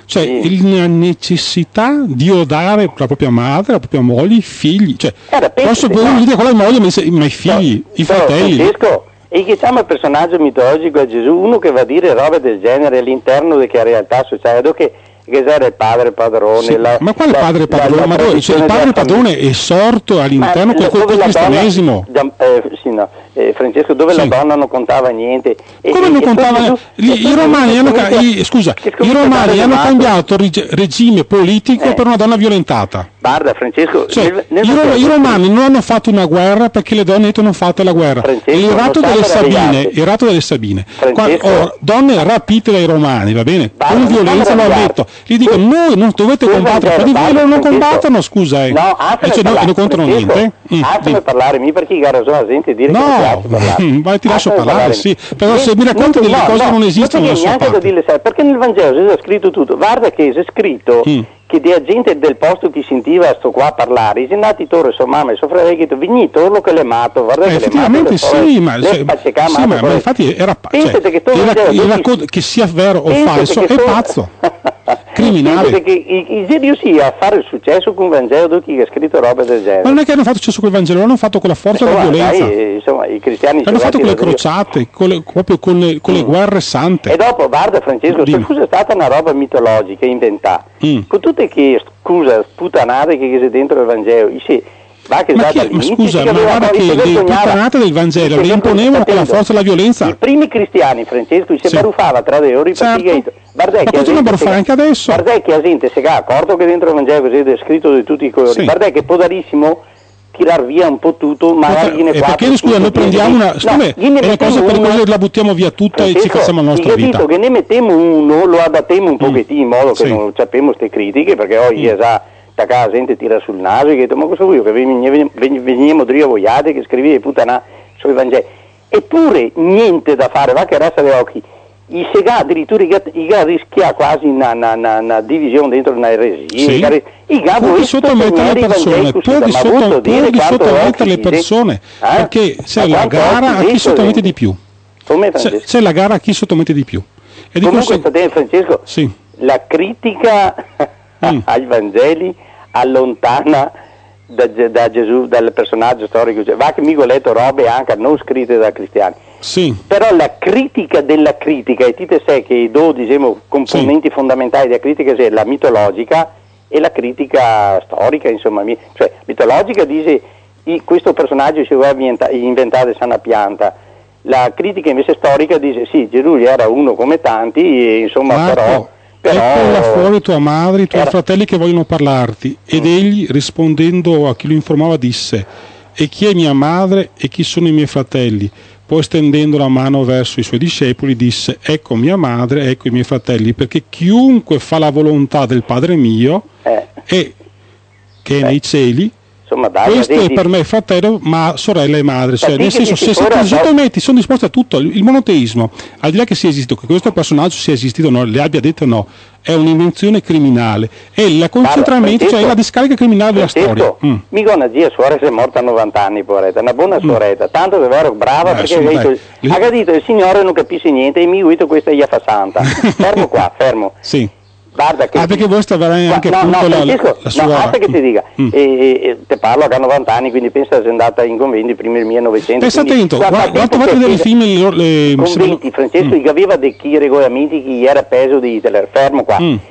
Cioè, sì. la necessità di odare la propria madre, la propria moglie, i figli. Cioè, posso no. dire con la moglie, ma i, ma i figli, no, i fratelli. Francesco, e che chiama personaggio mitologico a Gesù, uno che va a dire robe del genere all'interno di che realtà sociale, che che era il padre padrone. Sì, la, ma quale la, padre padrone? La, la ma dove, cioè, il padre padrone è sorto all'interno del cristianesimo. Donna, eh, sì, no, eh, Francesco, dove sì. la donna non contava niente. E, Come e, non e contava? tu, gli, I romani hanno, i, scusa, i romani hanno cambiato reg, regime politico eh. per una donna violentata. Guarda, Francesco, cioè, nel, nel i, ro, i romani non hanno fatto una guerra perché le donne hanno fatto la guerra. Francesco, il ratto delle Sabine, il ratto delle Sabine. Qua, oh, donne rapite dai romani, va bene? Guarda, con violenza lo ha detto. Gli dico, noi non dovete combattere, per di voi non combattono, scusa, eh. No, invece no, non contro niente. Lasciami parlare, mi perché gara sono la gente dire no, che non ti vai, ti lascio parlare, parlare, sì. Però se mi racconti delle cose che non esistono, non so perché nel Vangelo c'è scritto tutto. Guarda che c'è scritto che di gente del posto che sentiva sto qua a parlare, si andati torre sua mamma e suo fratello che vigni torno che le mato, guarda eh, che effettivamente le mato, sì, ma, se, sì, ma, ma infatti era cioè, che, tu era, era, era co- che sia vero o falso, è pazzo. Criminale. Che i, i riuscì a fare il successo con il Vangelo chi ha scritto roba del genere. Ma non è che hanno fatto successo con il Vangelo, l'hanno fatto con la forza e la violenza. Dai, insomma, i cristiani l'hanno fatto con le crociate, con le, proprio con le, con mm. le guerre sante. E dopo, guarda Francesco, se fosse stata una roba mitologica inventata, mm. con tutte che scusa, sputanate che c'è dentro il Vangelo, sì, va che ma, che, ma scusa, ma guarda che le puttanate del Vangelo le imponevano con la forza e la violenza. I primi cristiani, Francesco, si sì. baruffava tra di loro i certo. Guarda ma continuano a baruffare anche adesso. Guarda che la gente si è accorto che dentro il Vangelo così è scritto di tutti i colori. Sì. Guarda che può darissimo tirar via un po' tutto, magari ne quattro. Perché scusa, noi prendiamo una, siccome no, è una cosa pericolosa, la buttiamo via tutta Francesco, e ci facciamo la nostra vita. Che ne mettiamo uno, lo adattiamo un mm. pochettino in modo che sì. non sappiamo queste critiche, perché oggi è già da casa la gente tira sul naso e dice ma cosa vuoi che veniamo drie vogliate che scrivi puttana sui Vangeli. Eppure niente da fare, va che resta degli occhi. I sega addirittura i ga rischia quasi una, una, una, una divisione dentro una eresia. Sì. I ga puoi sottomettere le persone, puoi sotto, sottomettere le persone, eh? perché c'è la gara a chi sottomette di più. C'è, c'è la gara a chi sottomette di più. E di comunque questo... te, Francesco, sì. la critica mm. ai Vangeli allontana da, da Gesù, dal personaggio storico. Va che mi ho letto robe anche non scritte da cristiani. Sì. Però la critica della critica, e ti te sai che i due diciamo, componenti sì. fondamentali della critica sono la mitologica e la critica storica, insomma, cioè mitologica dice i, questo personaggio si voleva inventare sana pianta, la critica invece storica dice sì, Gesù era uno come tanti, e, insomma Marco, però... però ecco là fuori tua madre, i tuoi era... fratelli che vogliono parlarti, ed egli rispondendo a chi lo informava disse: e chi è mia madre e chi sono i miei fratelli? Poi stendendo la mano verso i suoi discepoli disse: ecco mia madre, ecco i miei fratelli, perché chiunque fa la volontà del Padre mio eh. e che è eh. nei cieli, insomma, dai, questo dai, è per me fratello, ma sorella e madre. Cioè, nel senso, se si sottometti, sono disposti a tutto. Il monoteismo, al di là che sia esistito, che questo personaggio sia esistito o no, le abbia dette o no, è un'invenzione criminale. È il concentramento, cioè la discarica criminale della storia. Mm. Mica una zia suoretta è morta a novanta anni, poveretta, una buona suoretta, mm. tanto che vero brava, eh, perché ha detto, le... ha detto il signore non capisce niente e mi ha detto questa gli fa santa. Fermo qua, fermo. Sì. Guarda che ah, perché vuoi stare anche no, no, la, la, la sua... No, basta che ti dica, mm. e, e, te parlo che ha novanta anni, quindi pensa che sei andata in conventi prima del millenovecento. Pensa attento, guarda, trovate dei film... Le, le, conventi, Francesco, mm. che aveva dei chi regolamenti, chi era peso di Hitler, fermo qua. Mm.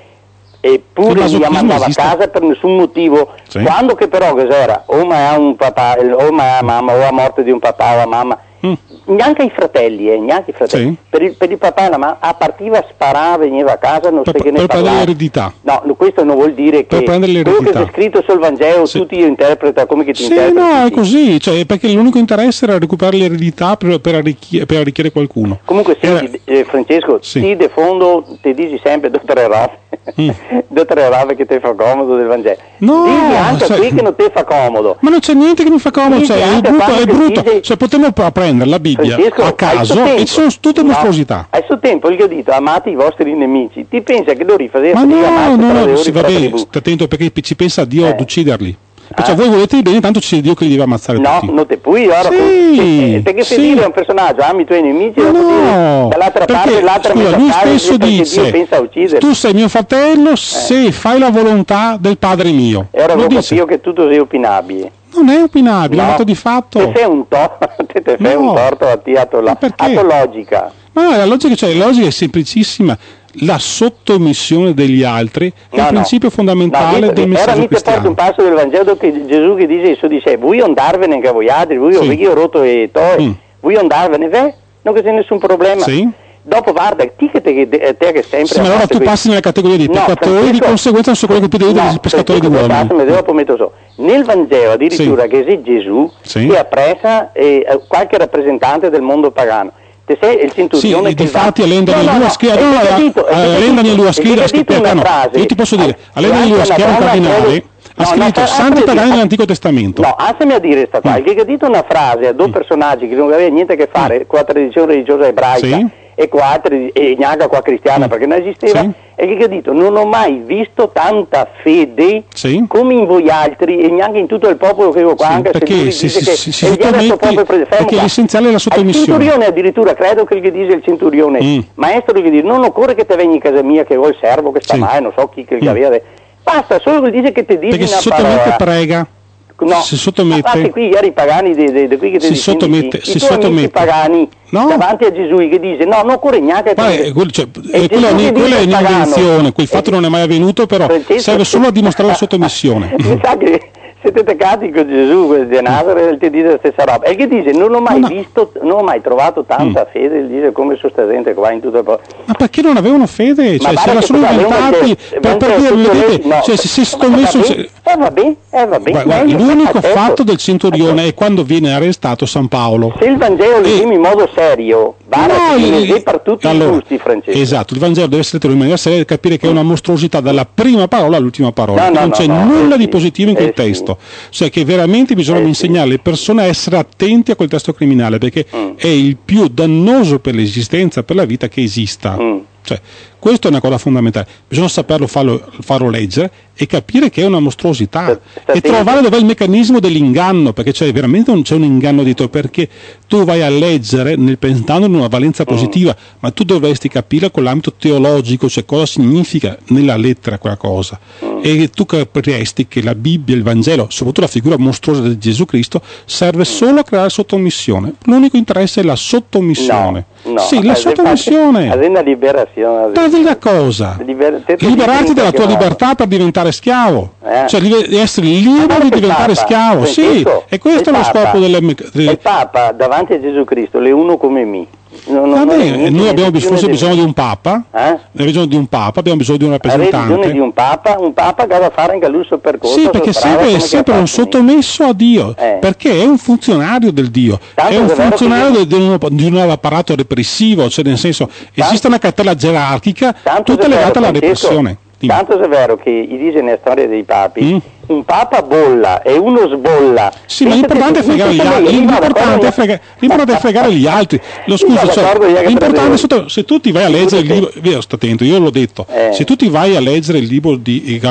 Eppure gli mandava a casa per nessun motivo, sì. quando che però che era, o ma ha un papà, o ma ha mamma, o a morte di un papà o a mamma, mm. neanche i fratelli, eh, neanche i fratelli. Sì. Per, il, per il papà e la mamma, a partiva, sparava, veniva a casa, non per, so che ne per parlava. prendere l'eredità. No, questo non vuol dire che quello che c'è scritto sul Vangelo sì. tutti interpretano come che ti sì, interpreti. No, è così, cioè, perché l'unico interesse era recuperare l'eredità per, per, arricchire, per arricchire qualcuno. Comunque sì, era... eh, Francesco, sì. ti de fondo ti dici sempre dottore robe, mm. dottore robe che ti fa comodo del Vangelo. No, dici anche cioè... qui che non ti fa comodo. Ma non c'è niente che mi fa comodo, cioè, è brutto, è brutto. Dice... Cioè, potremmo prendere la Bibbia Francesco, a caso e ci sono tutte mostruosità. No, a suo tempo gli ho detto amate i vostri nemici, ti pensa che loro rifacevano? Ma no, no, no, si va bene, sta attento perché ci pensa Dio eh. ad ucciderli. Cioè, ah. voi volete il bene, tanto c'è Dio che li deve ammazzare no, tutti. No, non te puoi ora. Sì, te che sì. fai dire a un personaggio, ami i tuoi nemici, no, no, dall'altra perché, parte, l'altra scusa, lui stesso dice, dice, pensa a uccidere. Tu sei mio fratello eh. se fai la volontà del Padre mio. E ora lo lo dice. Io che tutto sei opinabile. Non è opinabile, no. è un dato di fatto. Te sei un, to- te te fai no. un torto a te atologica. Ma la logica, cioè, la logica è semplicissima. La sottomissione degli altri è no, il principio no. fondamentale no, del messaggio cristiano. Ora mi porta un passo del Vangelo che Gesù che dice su di sé, vuoi andarvene anche voi altri, voi sì. io ho rotto e toi, mm. vuoi andarvene, beh, non c'è nessun problema. Sì. Dopo guarda, ti che te, te, te che sempre... Sì, ma allora tu qui. passi nella categoria dei peccatori, no, di conseguenza non so quello che più devi no, dei pescatori di uomini. Passo, dopo metto so. Nel Vangelo addirittura sì. che c'è Gesù sì. che apprezza eh, qualche rappresentante del mondo pagano. Sei il centurione sì, che difatti all'endano no, no, no, scrive no, all'endano lui a scrivere io ti posso dire all'endano lui a scrivere un cardinale ha scritto santi pagani dell'Antico Testamento. No, anzi a dire sta qua, mm. che ha detto una frase a due mm. personaggi che non avevano niente a che fare mm. con la tradizione religiosa ebraica sì. e con altri e neanche qua cristiana mm. perché non esisteva sì. e che ha detto non ho mai visto tanta fede sì. come in voi altri e neanche in tutto il popolo che io qua sì, anche perché se si, dice si, che si sottomette perché l'essenziale è la sottomissione. Il centurione addirittura credo che gli dice il centurione mm. maestro gli dice non occorre che te vengi in casa mia che ho il servo che sta sì. mai non so chi che gli mm. aveva basta solo che dice che te dice perché una si sottomette parola. prega no, si sottomette qui ieri i pagani de, de, de qui che si sottomette i, si i sottomette pagani no? davanti a Gesù che dice no non occorre neanche Beh, quel, cioè, quella, quella è un'invenzione quel fatto non è mai avvenuto però Francesco, serve solo a dimostrare la sottomissione mi sa che siete attaccati con Gesù di Nazareth ti dice la stessa roba e che dice non ho mai no, no. visto non ho mai trovato tanta mm. fede dice come sono sta gente qua in tutto il posto ma perché non avevano fede cioè si erano solo inventati per, per dire vedete no, cioè si è scommesso eh vabbè eh vabbè guarda, l'unico fatto del centurione è quando viene arrestato San Paolo se il Vangelo lo dici in modo serio no, il, per tutti allora, i gusti Francesco esatto il Vangelo deve essere letto in maniera seria e capire che è una mostruosità dalla prima parola all'ultima parola no, no, non c'è no, nulla eh, di positivo in quel eh, testo cioè che veramente bisogna eh, insegnare alle persone a essere attenti a quel testo criminale perché mm. è il più dannoso per l'esistenza, per la vita che esista mm. cioè, questo è una cosa fondamentale bisogna saperlo farlo, farlo leggere e capire che è una mostruosità sta, e trovare dov'è il meccanismo dell'inganno perché c'è veramente non c'è un inganno dietro perché tu vai a leggere nel, pensando in una valenza positiva mm. ma tu dovresti capire con l'ambito teologico cioè cosa significa nella lettera quella cosa mm. e tu capiresti che la Bibbia, il Vangelo soprattutto la figura mostruosa di Gesù Cristo serve mm. solo a creare sottomissione l'unico interesse è la sottomissione no, no. sì la sottomissione è una liberazione da cosa? Liber- liberarti dalla tua libertà per diventare schiavo eh. cioè di essere libero di diventare Papa, schiavo sì, e questo è lo Papa, scopo delle, delle... il Papa davanti a Gesù Cristo le uno come me non, non bene, noi abbiamo forse di... bisogno di un Papa eh? abbiamo bisogno di un Papa abbiamo bisogno di un rappresentante abbiamo bisogno di un Papa un Papa che va a fare anche lui il suo percorso sì perché sempre, è sempre un sottomesso a Dio eh. perché è un funzionario del Dio tanto è un funzionario io... di, un, di un apparato repressivo cioè nel senso tanto... esiste una cartella gerarchica tanto tutta legata alla repressione Dimmi. Tanto è vero che i dice nella storia dei papi mm. un papa bolla e uno sbolla sì ma l'importante è fregare gli altri l'importante è fregare, l'importante è fregare gli altri lo scusa cioè, l'importante è sotto, se tu ti vai a leggere il libro via sto attento io l'ho detto eh. se tu ti vai a leggere il libro di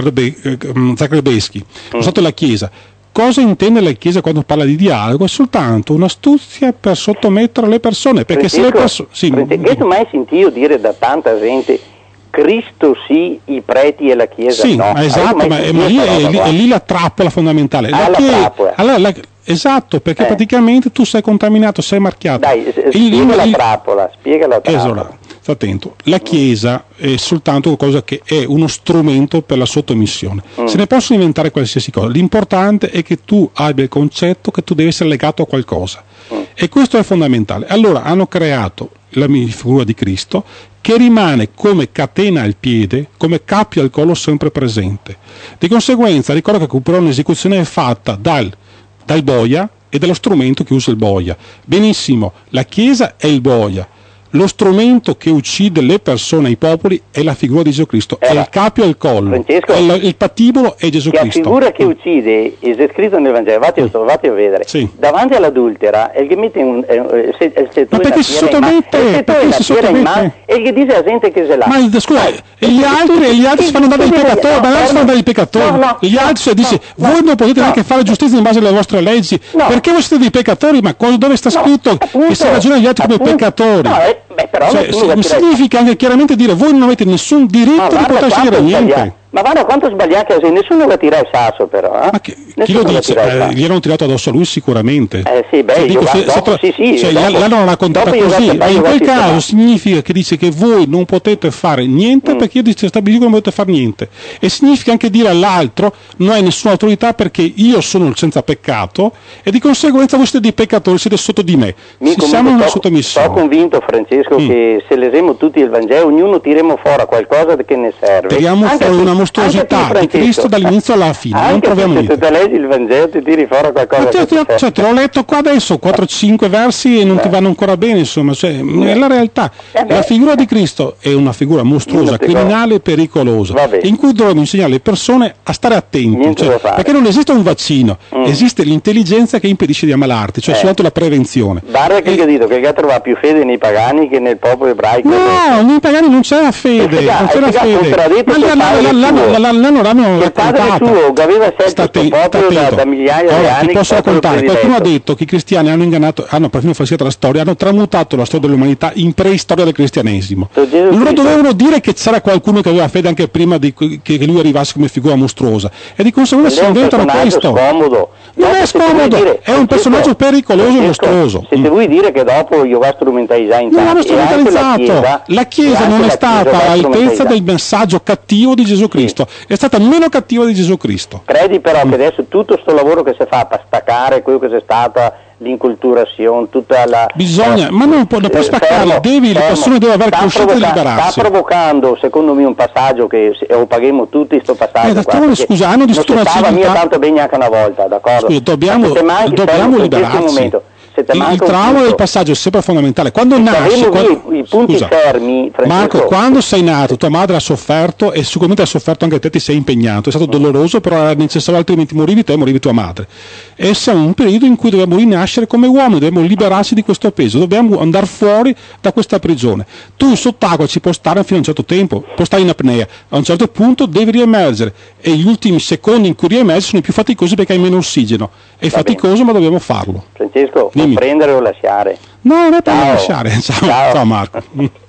Zagrebeschi mm. sotto la Chiesa cosa intende la Chiesa quando parla di dialogo? È soltanto un'astuzia per sottomettere le persone perché Francesco, se le persone sì, Francesco, mai sentito dire da tanta gente Cristo sì, i preti e la Chiesa sì, no. Ma esatto, ma, ma lì è, è, è lì la trappola fondamentale. Ah, la la chiesa, trappola. Allora, la, esatto, perché eh. praticamente tu sei contaminato, sei marchiato. Dai, il, spiega, il, la trappola, spiega la trappola. Esatto, sta attento. La Chiesa è soltanto qualcosa che è uno strumento per la sottomissione. Mm. Se ne possono inventare qualsiasi cosa. L'importante è che tu abbia il concetto che tu devi essere legato a qualcosa. Mm. E questo è fondamentale. Allora hanno creato la figura di Cristo che rimane come catena al piede, come cappio al collo sempre presente. Di conseguenza ricorda che però un'esecuzione è fatta dal, dal boia e dallo strumento che usa il boia. Benissimo, la Chiesa è il boia, lo strumento che uccide le persone, i popoli, è la figura di Gesù Cristo, eh, è il capio e il collo, Francesco, è il, il patibolo è Gesù che Cristo. La figura che uccide è scritto nel Vangelo, vatti, mm. vatti a vedere, sì. davanti all'adultera è il che mette un, eh, se, se ma perché si sottomette, perché si sottomette e il che dice alla gente che se l'ha. Ma scusa, e gli altri, e gli altri si fanno dare i peccatori, ma non si fanno dare i peccatori, no, no, gli altri no, dice no, voi non potete no, neanche fare giustizia in base alle vostre leggi, no. perché voi siete dei peccatori, ma dove sta scritto no, appunto, che si ragiona gli altri appunto, come peccatori? No, eh, beh, però cioè, si, significa anche chiaramente dire voi non avete nessun diritto di poter scegliere niente. Ma guarda quanto sbagliate, nessuno va a tirare il sasso però. Eh? Ma che, chi lo dice? Eh, gli hanno tirato addosso a lui sicuramente. Eh sì, beh, cioè, dico, se, dopo, se, sì, sì, cioè, dopo, l'hanno raccontata così, e in quel caso va. significa che dice che voi non potete fare niente mm. perché io dice stabilito che non potete fare niente. E significa anche dire all'altro non hai nessuna autorità perché io sono il senza peccato e di conseguenza voi siete dei peccatori, siete sotto di me. Mi Se siamo in una sottomissione. Sono convinto, Francesco, mm. che se leseremo tutti il Vangelo, ognuno tireremo fuori qualcosa che ne serve. Tiriamo anche fuori tu, una mostruosità di Cristo dall'inizio alla fine, anche non troviamo se niente. Se tu leggi il Vangelo ti tiri fuori qualcosa. Ma te, che te, cioè, te l'ho letto qua adesso, quattro cinque versi e non beh. ti vanno ancora bene, insomma, cioè, è la realtà. Eh la figura di Cristo è una figura mostruosa, criminale e pericolosa, in cui dovremmo insegnare alle persone a stare attenti, cioè, perché non esiste un vaccino, mm. esiste l'intelligenza che impedisce di ammalarti, cioè eh. soltanto la prevenzione. Guarda che e... ho detto che ha trovato più fede nei pagani che nel popolo ebraico. No, nei pagani non c'è la fede, non c'è la fede. Ma l'hanno il padre suo che aveva scelto il popolo da, da migliaia allora, di anni. Ti posso raccontare, qualcuno ha detto che i cristiani hanno ingannato, hanno perfino falsificato la storia, hanno tramutato la storia dell'umanità in preistoria del cristianesimo. Loro dovevano dire che c'era qualcuno che aveva fede anche prima di che, che lui arrivasse come figura mostruosa e di conseguenza si inventano questo. Scomodo. Non è scomodo, dire, è un personaggio pericoloso e mostruoso. Se ti vuoi dire che dopo io va strumentalizzato in non l'hanno strumentalizzato, la Chiesa, la chiesa non è stata all'altezza del messaggio cattivo di Gesù Cristo, sì. è stata meno cattiva di Gesù Cristo. Credi però mm. che adesso tutto sto lavoro che si fa per staccare quello che c'è stata l'inculturazione, tutta la bisogna, eh, ma non può, non può staccarla, devi, le persone devono avere coscienza di liberarsi. Sta provocando secondo me un passaggio che lo paghiamo tutti sto passaggio eh, qua, scusa, hanno distrutto non stava mia tanto bene anche una volta, d'accordo? Scusa, dobbiamo, manchi, dobbiamo liberarsi. Il, il trauma del passaggio è sempre fondamentale. Quando nasci, quando, i punti scusa, fermi, Marco, quando sei nato, tua madre ha sofferto e sicuramente ha sofferto anche te, ti sei impegnato, è stato doloroso, però era necessario, altrimenti morivi te, morivi tua madre. E siamo in un periodo in cui dobbiamo rinascere come uomini, dobbiamo liberarsi di questo peso, dobbiamo andare fuori da questa prigione. Tu sott'acqua ci puoi stare fino a un certo tempo, puoi stare in apnea, a un certo punto devi riemergere e gli ultimi secondi in cui riemergi sono i più faticosi perché hai meno ossigeno. È Va faticoso bene. Ma dobbiamo farlo. Francesco, puoi prendere o lasciare? No, non è per lasciare. Ciao, ciao. ciao Marco.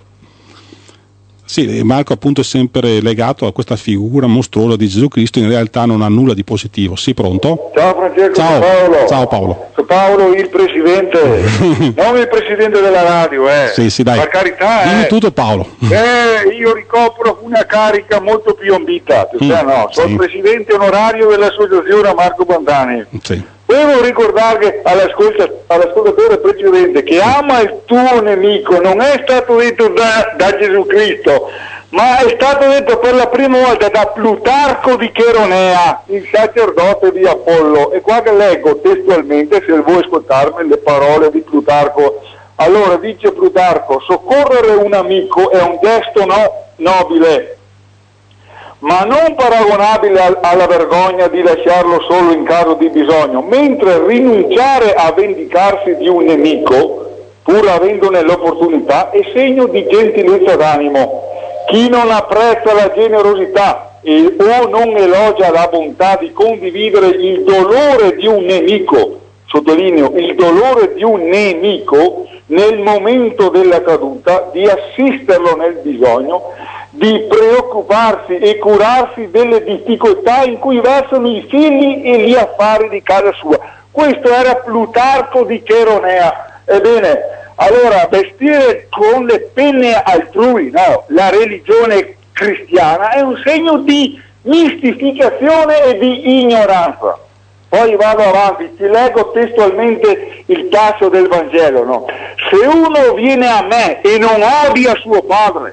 Sì, Marco appunto è sempre legato a questa figura mostruosa di Gesù Cristo, in realtà non ha nulla di positivo. Sì, pronto? Ciao Francesco, ciao Paolo. Ciao Paolo. Sono Paolo, il presidente, non il presidente della radio, eh. Sì, sì, dai. Per carità, Dimmi eh. tutto Paolo. Eh, io ricopro una carica molto più ambita, cioè, mm, no, sono sì. il presidente onorario dell'associazione Marco Bandani. Sì. Devo ricordare all'ascoltatore precedente che ama il tuo nemico, non è stato detto da, da Gesù Cristo, ma è stato detto per la prima volta da Plutarco di Cheronea, il sacerdote di Apollo. E qua che leggo testualmente, se vuoi ascoltarmi, le parole di Plutarco. Allora dice Plutarco: soccorrere un amico è un gesto no, nobile, ma non paragonabile al, alla vergogna di lasciarlo solo in caso di bisogno, mentre rinunciare a vendicarsi di un nemico, pur avendone l'opportunità, è segno di gentilezza d'animo. Chi non apprezza la generosità e, o non elogia la bontà di condividere il dolore di un nemico, sottolineo il dolore di un nemico, nel momento della caduta, di assisterlo nel bisogno, di preoccuparsi e curarsi delle difficoltà in cui versano i figli e gli affari di casa sua. Questo era Plutarco di Cheronea. Ebbene, allora vestire con le penne altrui, no, la religione cristiana è un segno di mistificazione e di ignoranza. Poi vado avanti, ti leggo testualmente il passo del Vangelo, no? Se uno viene a me e non odia suo padre,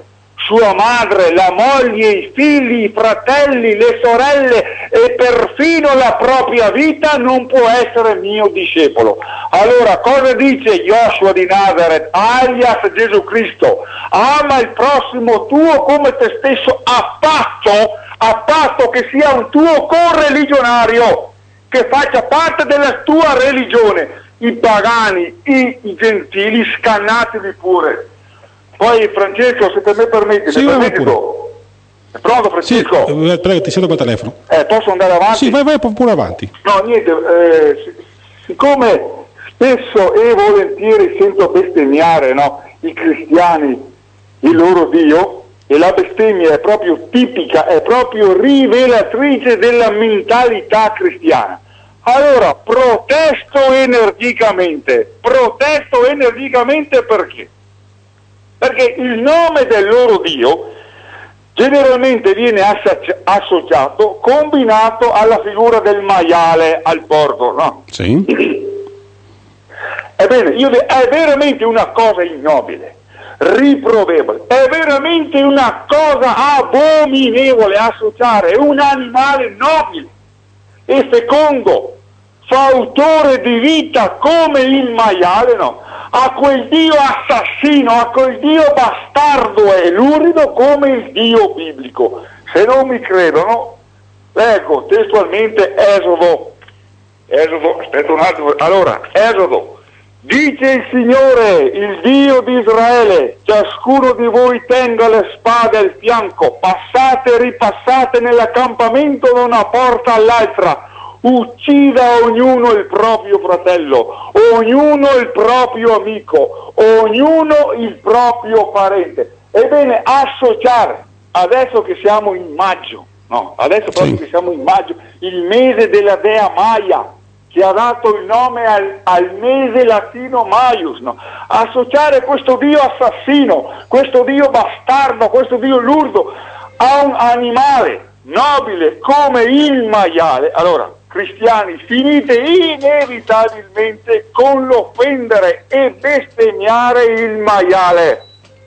sua madre, la moglie, i figli, i fratelli, le sorelle e perfino la propria vita, non può essere mio discepolo. Allora, cosa dice Joshua di Nazareth, alias Gesù Cristo? Ama il prossimo tuo come te stesso, a patto, a patto che sia un tuo correligionario, che faccia parte della tua religione. I pagani, i, i gentili, scannateli pure. Poi Francesco, se per me permetti, sì, se permetti, è pronto Francesco? Sì, prego, ti sento per telefono. Eh, posso andare avanti? Sì, vai, vai pure avanti. No, niente, eh, sic- siccome spesso e volentieri sento bestemmiare, no, i cristiani, il loro Dio, e la bestemmia è proprio tipica, è proprio rivelatrice della mentalità cristiana. Allora, protesto energicamente, protesto energicamente perché? Perché il nome del loro Dio generalmente viene associ- associato, combinato alla figura del maiale, al porco, no? Sì. Ebbene, io de- è veramente una cosa ignobile, riprovevole, è veramente una cosa abominevole associare un animale nobile e fecondo, fautore di vita come il maiale, no, a quel Dio assassino, a quel Dio bastardo e lurido come il Dio biblico. Se non mi credono, leggo testualmente Esodo, Esodo, aspetta un attimo, allora, Esodo, dice il Signore, il Dio di Israele, ciascuno di voi tenga le spade al fianco, passate e ripassate nell'accampamento da una porta all'altra, uccida ognuno il proprio fratello, ognuno il proprio amico, ognuno il proprio parente. Ebbene, associare, adesso che siamo in maggio, no, adesso proprio sì. che siamo in maggio, il mese della dea Maia, che ha dato il nome al, al mese latino Maius, no? Associare questo Dio assassino, questo Dio bastardo, questo Dio lurdo a un animale nobile come il maiale. Allora, cristiani, finite inevitabilmente con l'offendere e bestemmiare il maiale.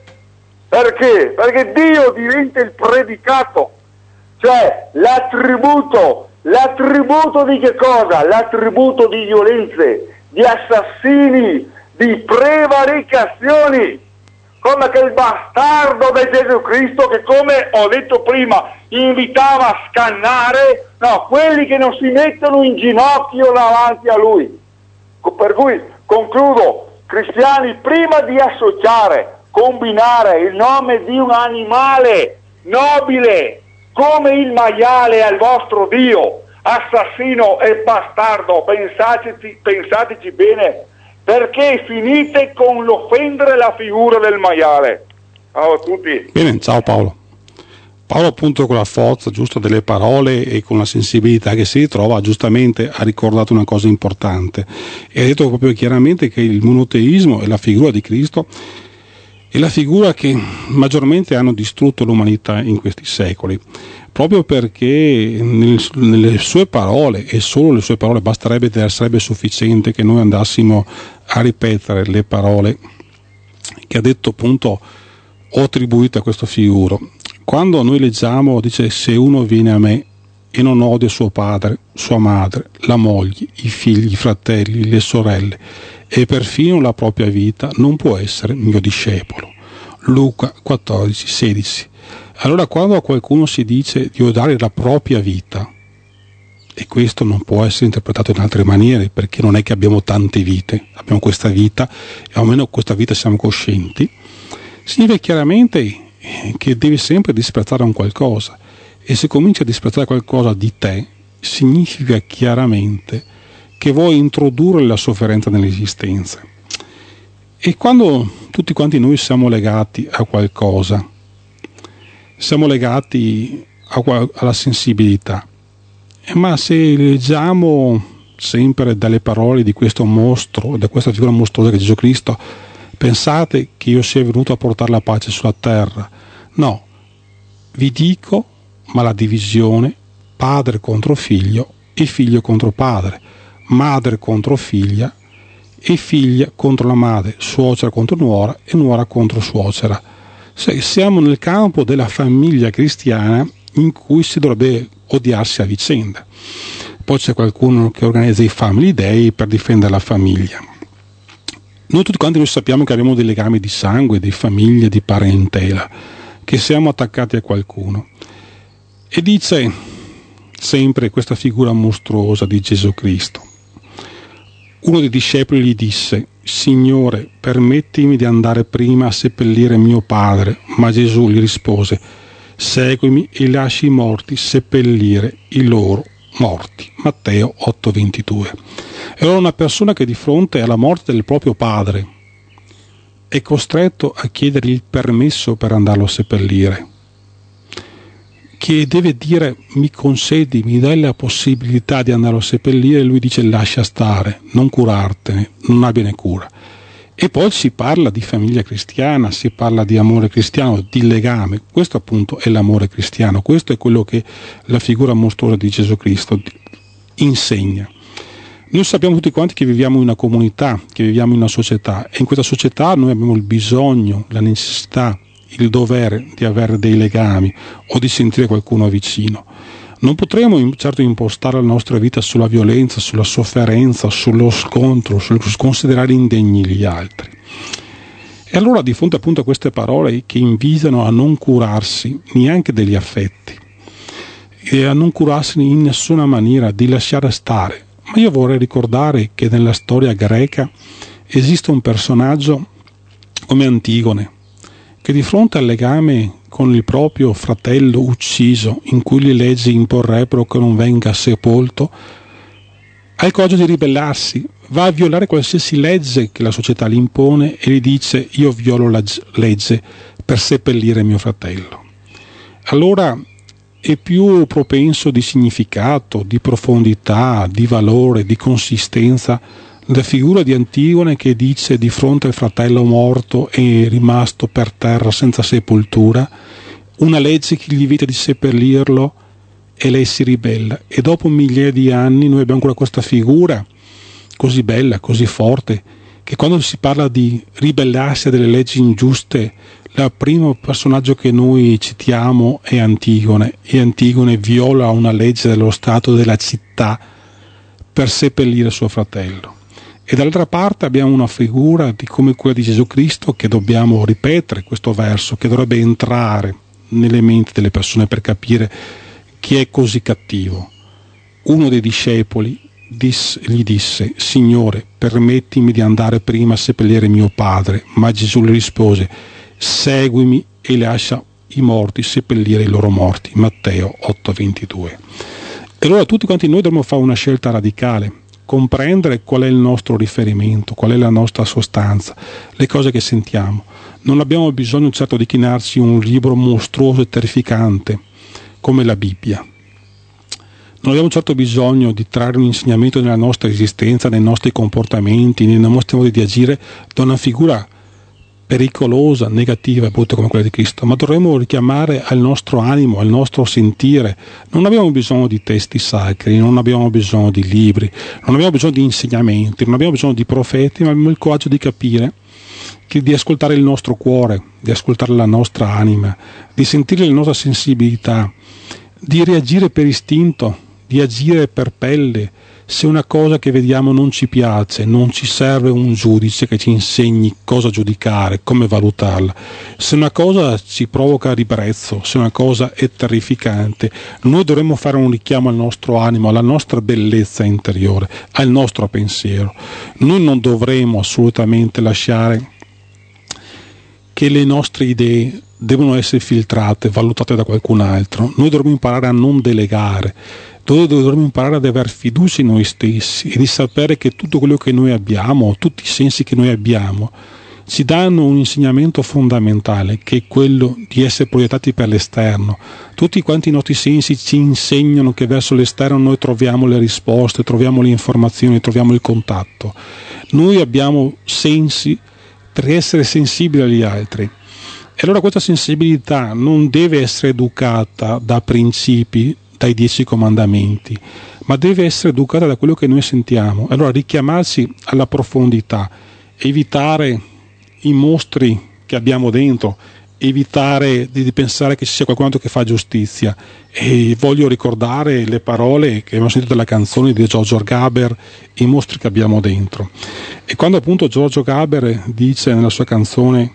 Perché? Perché Dio diventa il predicato, cioè l'attributo, l'attributo di che cosa? L'attributo di violenze, di assassini, di prevaricazioni, come che il bastardo di Gesù Cristo, che come ho detto prima invitava a scannare, no, quelli che non si mettono in ginocchio davanti a lui. Per cui concludo, cristiani, prima di associare, combinare il nome di un animale nobile come il maiale al vostro Dio, assassino e bastardo, pensateci, pensateci bene, perché finite con l'offendere la figura del maiale. Ciao a tutti. Bene, ciao Paolo. Paolo appunto con la forza giusta delle parole e con la sensibilità che si ritrova giustamente ha ricordato una cosa importante e ha detto proprio chiaramente che il monoteismo e la figura di Cristo è la figura che maggiormente hanno distrutto l'umanità in questi secoli, proprio perché nel, nelle sue parole, e solo le sue parole, basterebbe, sarebbe sufficiente che noi andassimo a ripetere le parole che ha detto appunto ho attribuito a questo figuro. Quando noi leggiamo, dice, se uno viene a me e non odia suo padre, sua madre, la moglie, i figli, i fratelli, le sorelle e perfino la propria vita, non può essere mio discepolo. Luca quattordici sedici. Allora quando a qualcuno si dice di odiare la propria vita, e questo non può essere interpretato in altre maniere, perché non è che abbiamo tante vite, abbiamo questa vita e almeno questa vita siamo coscienti, significa chiaramente che devi sempre disprezzare un qualcosa, e se cominci a disprezzare qualcosa di te significa chiaramente che vuoi introdurre la sofferenza nell'esistenza. E quando tutti quanti noi siamo legati a qualcosa, siamo legati a, alla sensibilità, ma se leggiamo sempre dalle parole di questo mostro, da questa figura mostruosa che è Gesù Cristo, pensate che io sia venuto a portare la pace sulla terra? No, vi dico, ma la divisione, padre contro figlio e figlio contro padre, madre contro figlia e figlia contro la madre, suocera contro nuora e nuora contro suocera. Se siamo nel campo della famiglia cristiana in cui si dovrebbe odiarsi a vicenda. Poi c'è qualcuno che organizza i Family Day per difendere la famiglia. Noi tutti quanti noi sappiamo che abbiamo dei legami di sangue, di famiglia, di parentela, che siamo attaccati a qualcuno. E dice sempre questa figura mostruosa di Gesù Cristo. Uno dei discepoli gli disse: Signore, permettimi di andare prima a seppellire mio padre. Ma Gesù gli rispose: seguimi e lasci i morti seppellire i loro morti. Matteo otto ventidue. E allora una persona che di fronte alla morte del proprio padre è costretto a chiedere il permesso per andarlo a seppellire, che deve dire mi concedi, mi dai la possibilità di andarlo a seppellire, lui dice lascia stare, non curartene, non abbiane cura. E poi si parla di famiglia cristiana, si parla di amore cristiano, di legame. Questo appunto è l'amore cristiano, questo è quello che la figura mostruosa di Gesù Cristo insegna. Noi sappiamo tutti quanti che viviamo in una comunità, che viviamo in una società, e in questa società noi abbiamo il bisogno, la necessità, il dovere di avere dei legami o di sentire qualcuno vicino. Non potremo certo impostare la nostra vita sulla violenza, sulla sofferenza, sullo scontro, sul considerare indegni gli altri. E allora di fronte appunto a queste parole che invitano a non curarsi neanche degli affetti e a non curarsi in nessuna maniera, di lasciare stare. Ma io vorrei ricordare che nella storia greca esiste un personaggio come Antigone, che di fronte al legame con il proprio fratello ucciso, in cui le leggi imporrebbero che non venga sepolto, ha il coraggio di ribellarsi, va a violare qualsiasi legge che la società gli impone e gli dice io violo la legge per seppellire mio fratello. Allora è più propenso di significato, di profondità, di valore, di consistenza la figura di Antigone che dice di fronte al fratello morto e rimasto per terra senza sepoltura, una legge che gli vieta di seppellirlo e lei si ribella. E dopo migliaia di anni noi abbiamo ancora questa figura così bella, così forte, che quando si parla di ribellarsi a delle leggi ingiuste, il primo personaggio che noi citiamo è Antigone, e Antigone viola una legge dello Stato, della città, per seppellire suo fratello. E dall'altra parte abbiamo una figura di come quella di Gesù Cristo, che dobbiamo ripetere questo verso, che dovrebbe entrare nelle menti delle persone per capire chi è così cattivo. Uno dei discepoli disse, gli disse: Signore, permettimi di andare prima a seppellire mio padre. Ma Gesù gli rispose: seguimi e lascia i morti seppellire i loro morti. Matteo otto ventidue. E allora tutti quanti noi dobbiamo fare una scelta radicale, comprendere qual è il nostro riferimento, qual è la nostra sostanza, le cose che sentiamo. Non abbiamo bisogno certo di chinarci un libro mostruoso e terrificante come la Bibbia. Non abbiamo certo bisogno di trarre un insegnamento nella nostra esistenza, nei nostri comportamenti, nei nostri modi di agire da una figura pericolosa, negativa, appunto come quella di Cristo, ma dovremmo richiamare al nostro animo, al nostro sentire. Non abbiamo bisogno di testi sacri, non abbiamo bisogno di libri, non abbiamo bisogno di insegnamenti, non abbiamo bisogno di profeti, ma abbiamo il coraggio di capire, che, di ascoltare il nostro cuore, di ascoltare la nostra anima, di sentire la nostra sensibilità, di reagire per istinto, di agire per pelle. Se una cosa che vediamo non ci piace, non ci serve un giudice che ci insegni cosa giudicare, come valutarla. Se una cosa ci provoca ribrezzo, se una cosa è terrificante, noi dovremmo fare un richiamo al nostro animo, alla nostra bellezza interiore, al nostro pensiero. Noi non dovremo assolutamente lasciare che le nostre idee devono essere filtrate, valutate da qualcun altro. Noi dovremmo imparare a non delegare, dove dovremmo imparare ad avere fiducia in noi stessi e di sapere che tutto quello che noi abbiamo, tutti i sensi che noi abbiamo, ci danno un insegnamento fondamentale, che è quello di essere proiettati per l'esterno. Tutti quanti i nostri sensi ci insegnano che verso l'esterno noi troviamo le risposte, troviamo le informazioni, troviamo il contatto. Noi abbiamo sensi per essere sensibili agli altri. E allora questa sensibilità non deve essere educata da principi, dai dieci comandamenti, ma deve essere educata da quello che noi sentiamo. Allora richiamarsi alla profondità, evitare i mostri che abbiamo dentro evitare di, di pensare che ci sia qualcun altro che fa giustizia, e voglio ricordare le parole che abbiamo sentito dalla canzone di Giorgio Gaber, I mostri che abbiamo dentro. E quando appunto Giorgio Gaber dice nella sua canzone: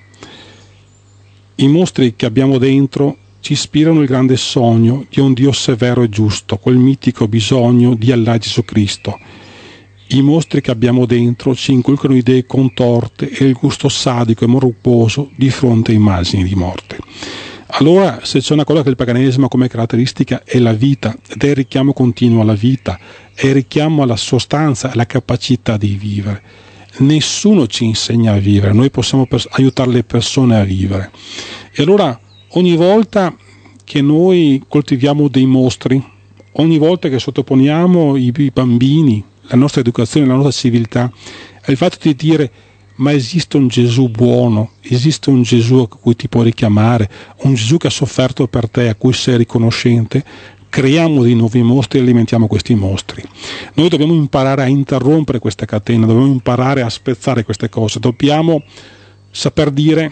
i mostri che abbiamo dentro ci ispirano il grande sogno di un Dio severo e giusto, quel mitico bisogno di Allah Gesù Cristo. I mostri che abbiamo dentro ci inculcano idee contorte e il gusto sadico e morboso di fronte a immagini di morte. Allora, se c'è una cosa che il paganesimo ha come caratteristica è la vita, ed è il richiamo continuo alla vita, è il richiamo alla sostanza, alla capacità di vivere. Nessuno ci insegna a vivere, noi possiamo pers- aiutare le persone a vivere. E allora, ogni volta che noi coltiviamo dei mostri, ogni volta che sottoponiamo i, i bambini, la nostra educazione, la nostra civiltà, è il fatto di dire: ma esiste un Gesù buono, esiste un Gesù a cui ti puoi richiamare, un Gesù che ha sofferto per te, a cui sei riconoscente. Creiamo dei nuovi mostri e alimentiamo questi mostri. Noi dobbiamo imparare a interrompere questa catena, dobbiamo imparare a spezzare queste cose, dobbiamo saper dire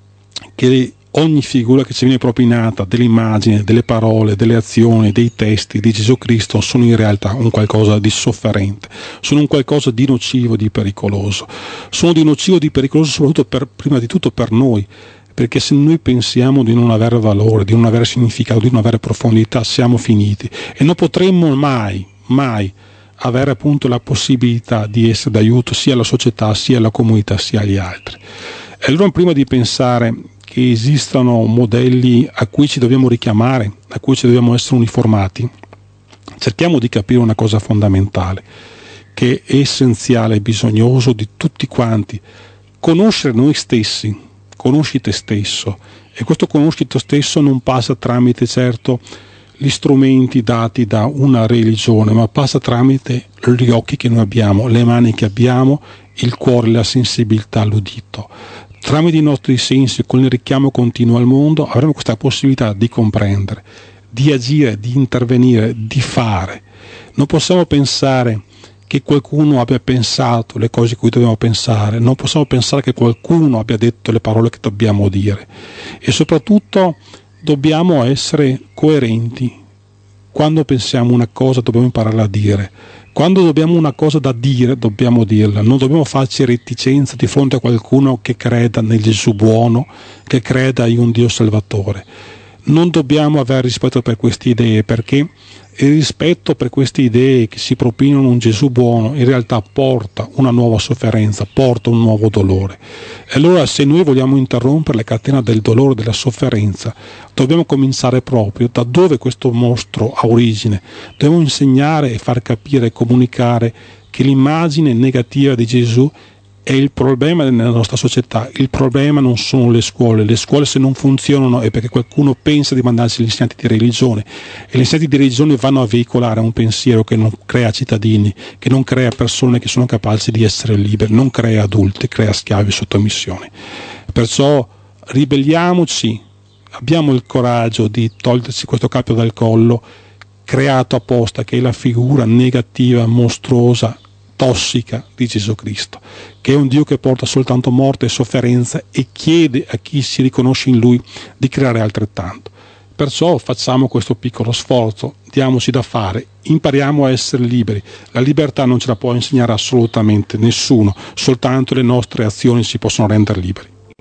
che ogni figura che ci viene propinata, dell'immagine, delle parole, delle azioni, dei testi di Gesù Cristo, sono in realtà un qualcosa di sofferente, sono un qualcosa di nocivo, di pericoloso. Sono di nocivo, di pericoloso soprattutto per, prima di tutto per noi, perché se noi pensiamo di non avere valore, di non avere significato, di non avere profondità, siamo finiti e non potremmo mai, mai avere appunto la possibilità di essere d'aiuto sia alla società, sia alla comunità, sia agli altri. E allora, prima di pensare che esistano modelli a cui ci dobbiamo richiamare, a cui ci dobbiamo essere uniformati, cerchiamo di capire una cosa fondamentale, che è essenziale e bisognoso di tutti quanti: conoscere noi stessi. Conosci te stesso, e questo conosci te stesso non passa tramite certo gli strumenti dati da una religione, ma passa tramite gli occhi che noi abbiamo, le mani che abbiamo, il cuore, la sensibilità, l'udito. Tramite i nostri sensi, con il richiamo continuo al mondo, avremo questa possibilità di comprendere, di agire, di intervenire, di fare. Non possiamo pensare che qualcuno abbia pensato le cose a cui dobbiamo pensare, non possiamo pensare che qualcuno abbia detto le parole che dobbiamo dire, e soprattutto dobbiamo essere coerenti. Quando pensiamo una cosa dobbiamo imparare a dire, quando dobbiamo una cosa da dire dobbiamo dirla, non dobbiamo farci reticenza di fronte a qualcuno che creda nel Gesù buono, che creda in un Dio salvatore. Non dobbiamo avere rispetto per queste idee, perché il rispetto per queste idee che si propinano un Gesù buono in realtà porta una nuova sofferenza, porta un nuovo dolore. E allora, se noi vogliamo interrompere la catena del dolore e della sofferenza, dobbiamo cominciare proprio da dove questo mostro ha origine. Dobbiamo insegnare e far capire e comunicare che l'immagine negativa di Gesù è il problema nella nostra società. Il problema non sono le scuole, le scuole se non funzionano è perché qualcuno pensa di mandarsi gli insegnanti di religione, e gli insegnanti di religione vanno a veicolare un pensiero che non crea cittadini, che non crea persone che sono capaci di essere liberi, non crea adulti, crea schiavi e sottomissione. Perciò ribelliamoci, abbiamo il coraggio di toglierci questo cappio dal collo creato apposta, che è la figura negativa, mostruosa, tossica di Gesù Cristo, che è un Dio che porta soltanto morte e sofferenza e chiede a chi si riconosce in Lui di creare altrettanto. Perciò facciamo questo piccolo sforzo, diamoci da fare, impariamo a essere liberi. La libertà non ce la può insegnare assolutamente nessuno, soltanto le nostre azioni ci possono rendere liberi.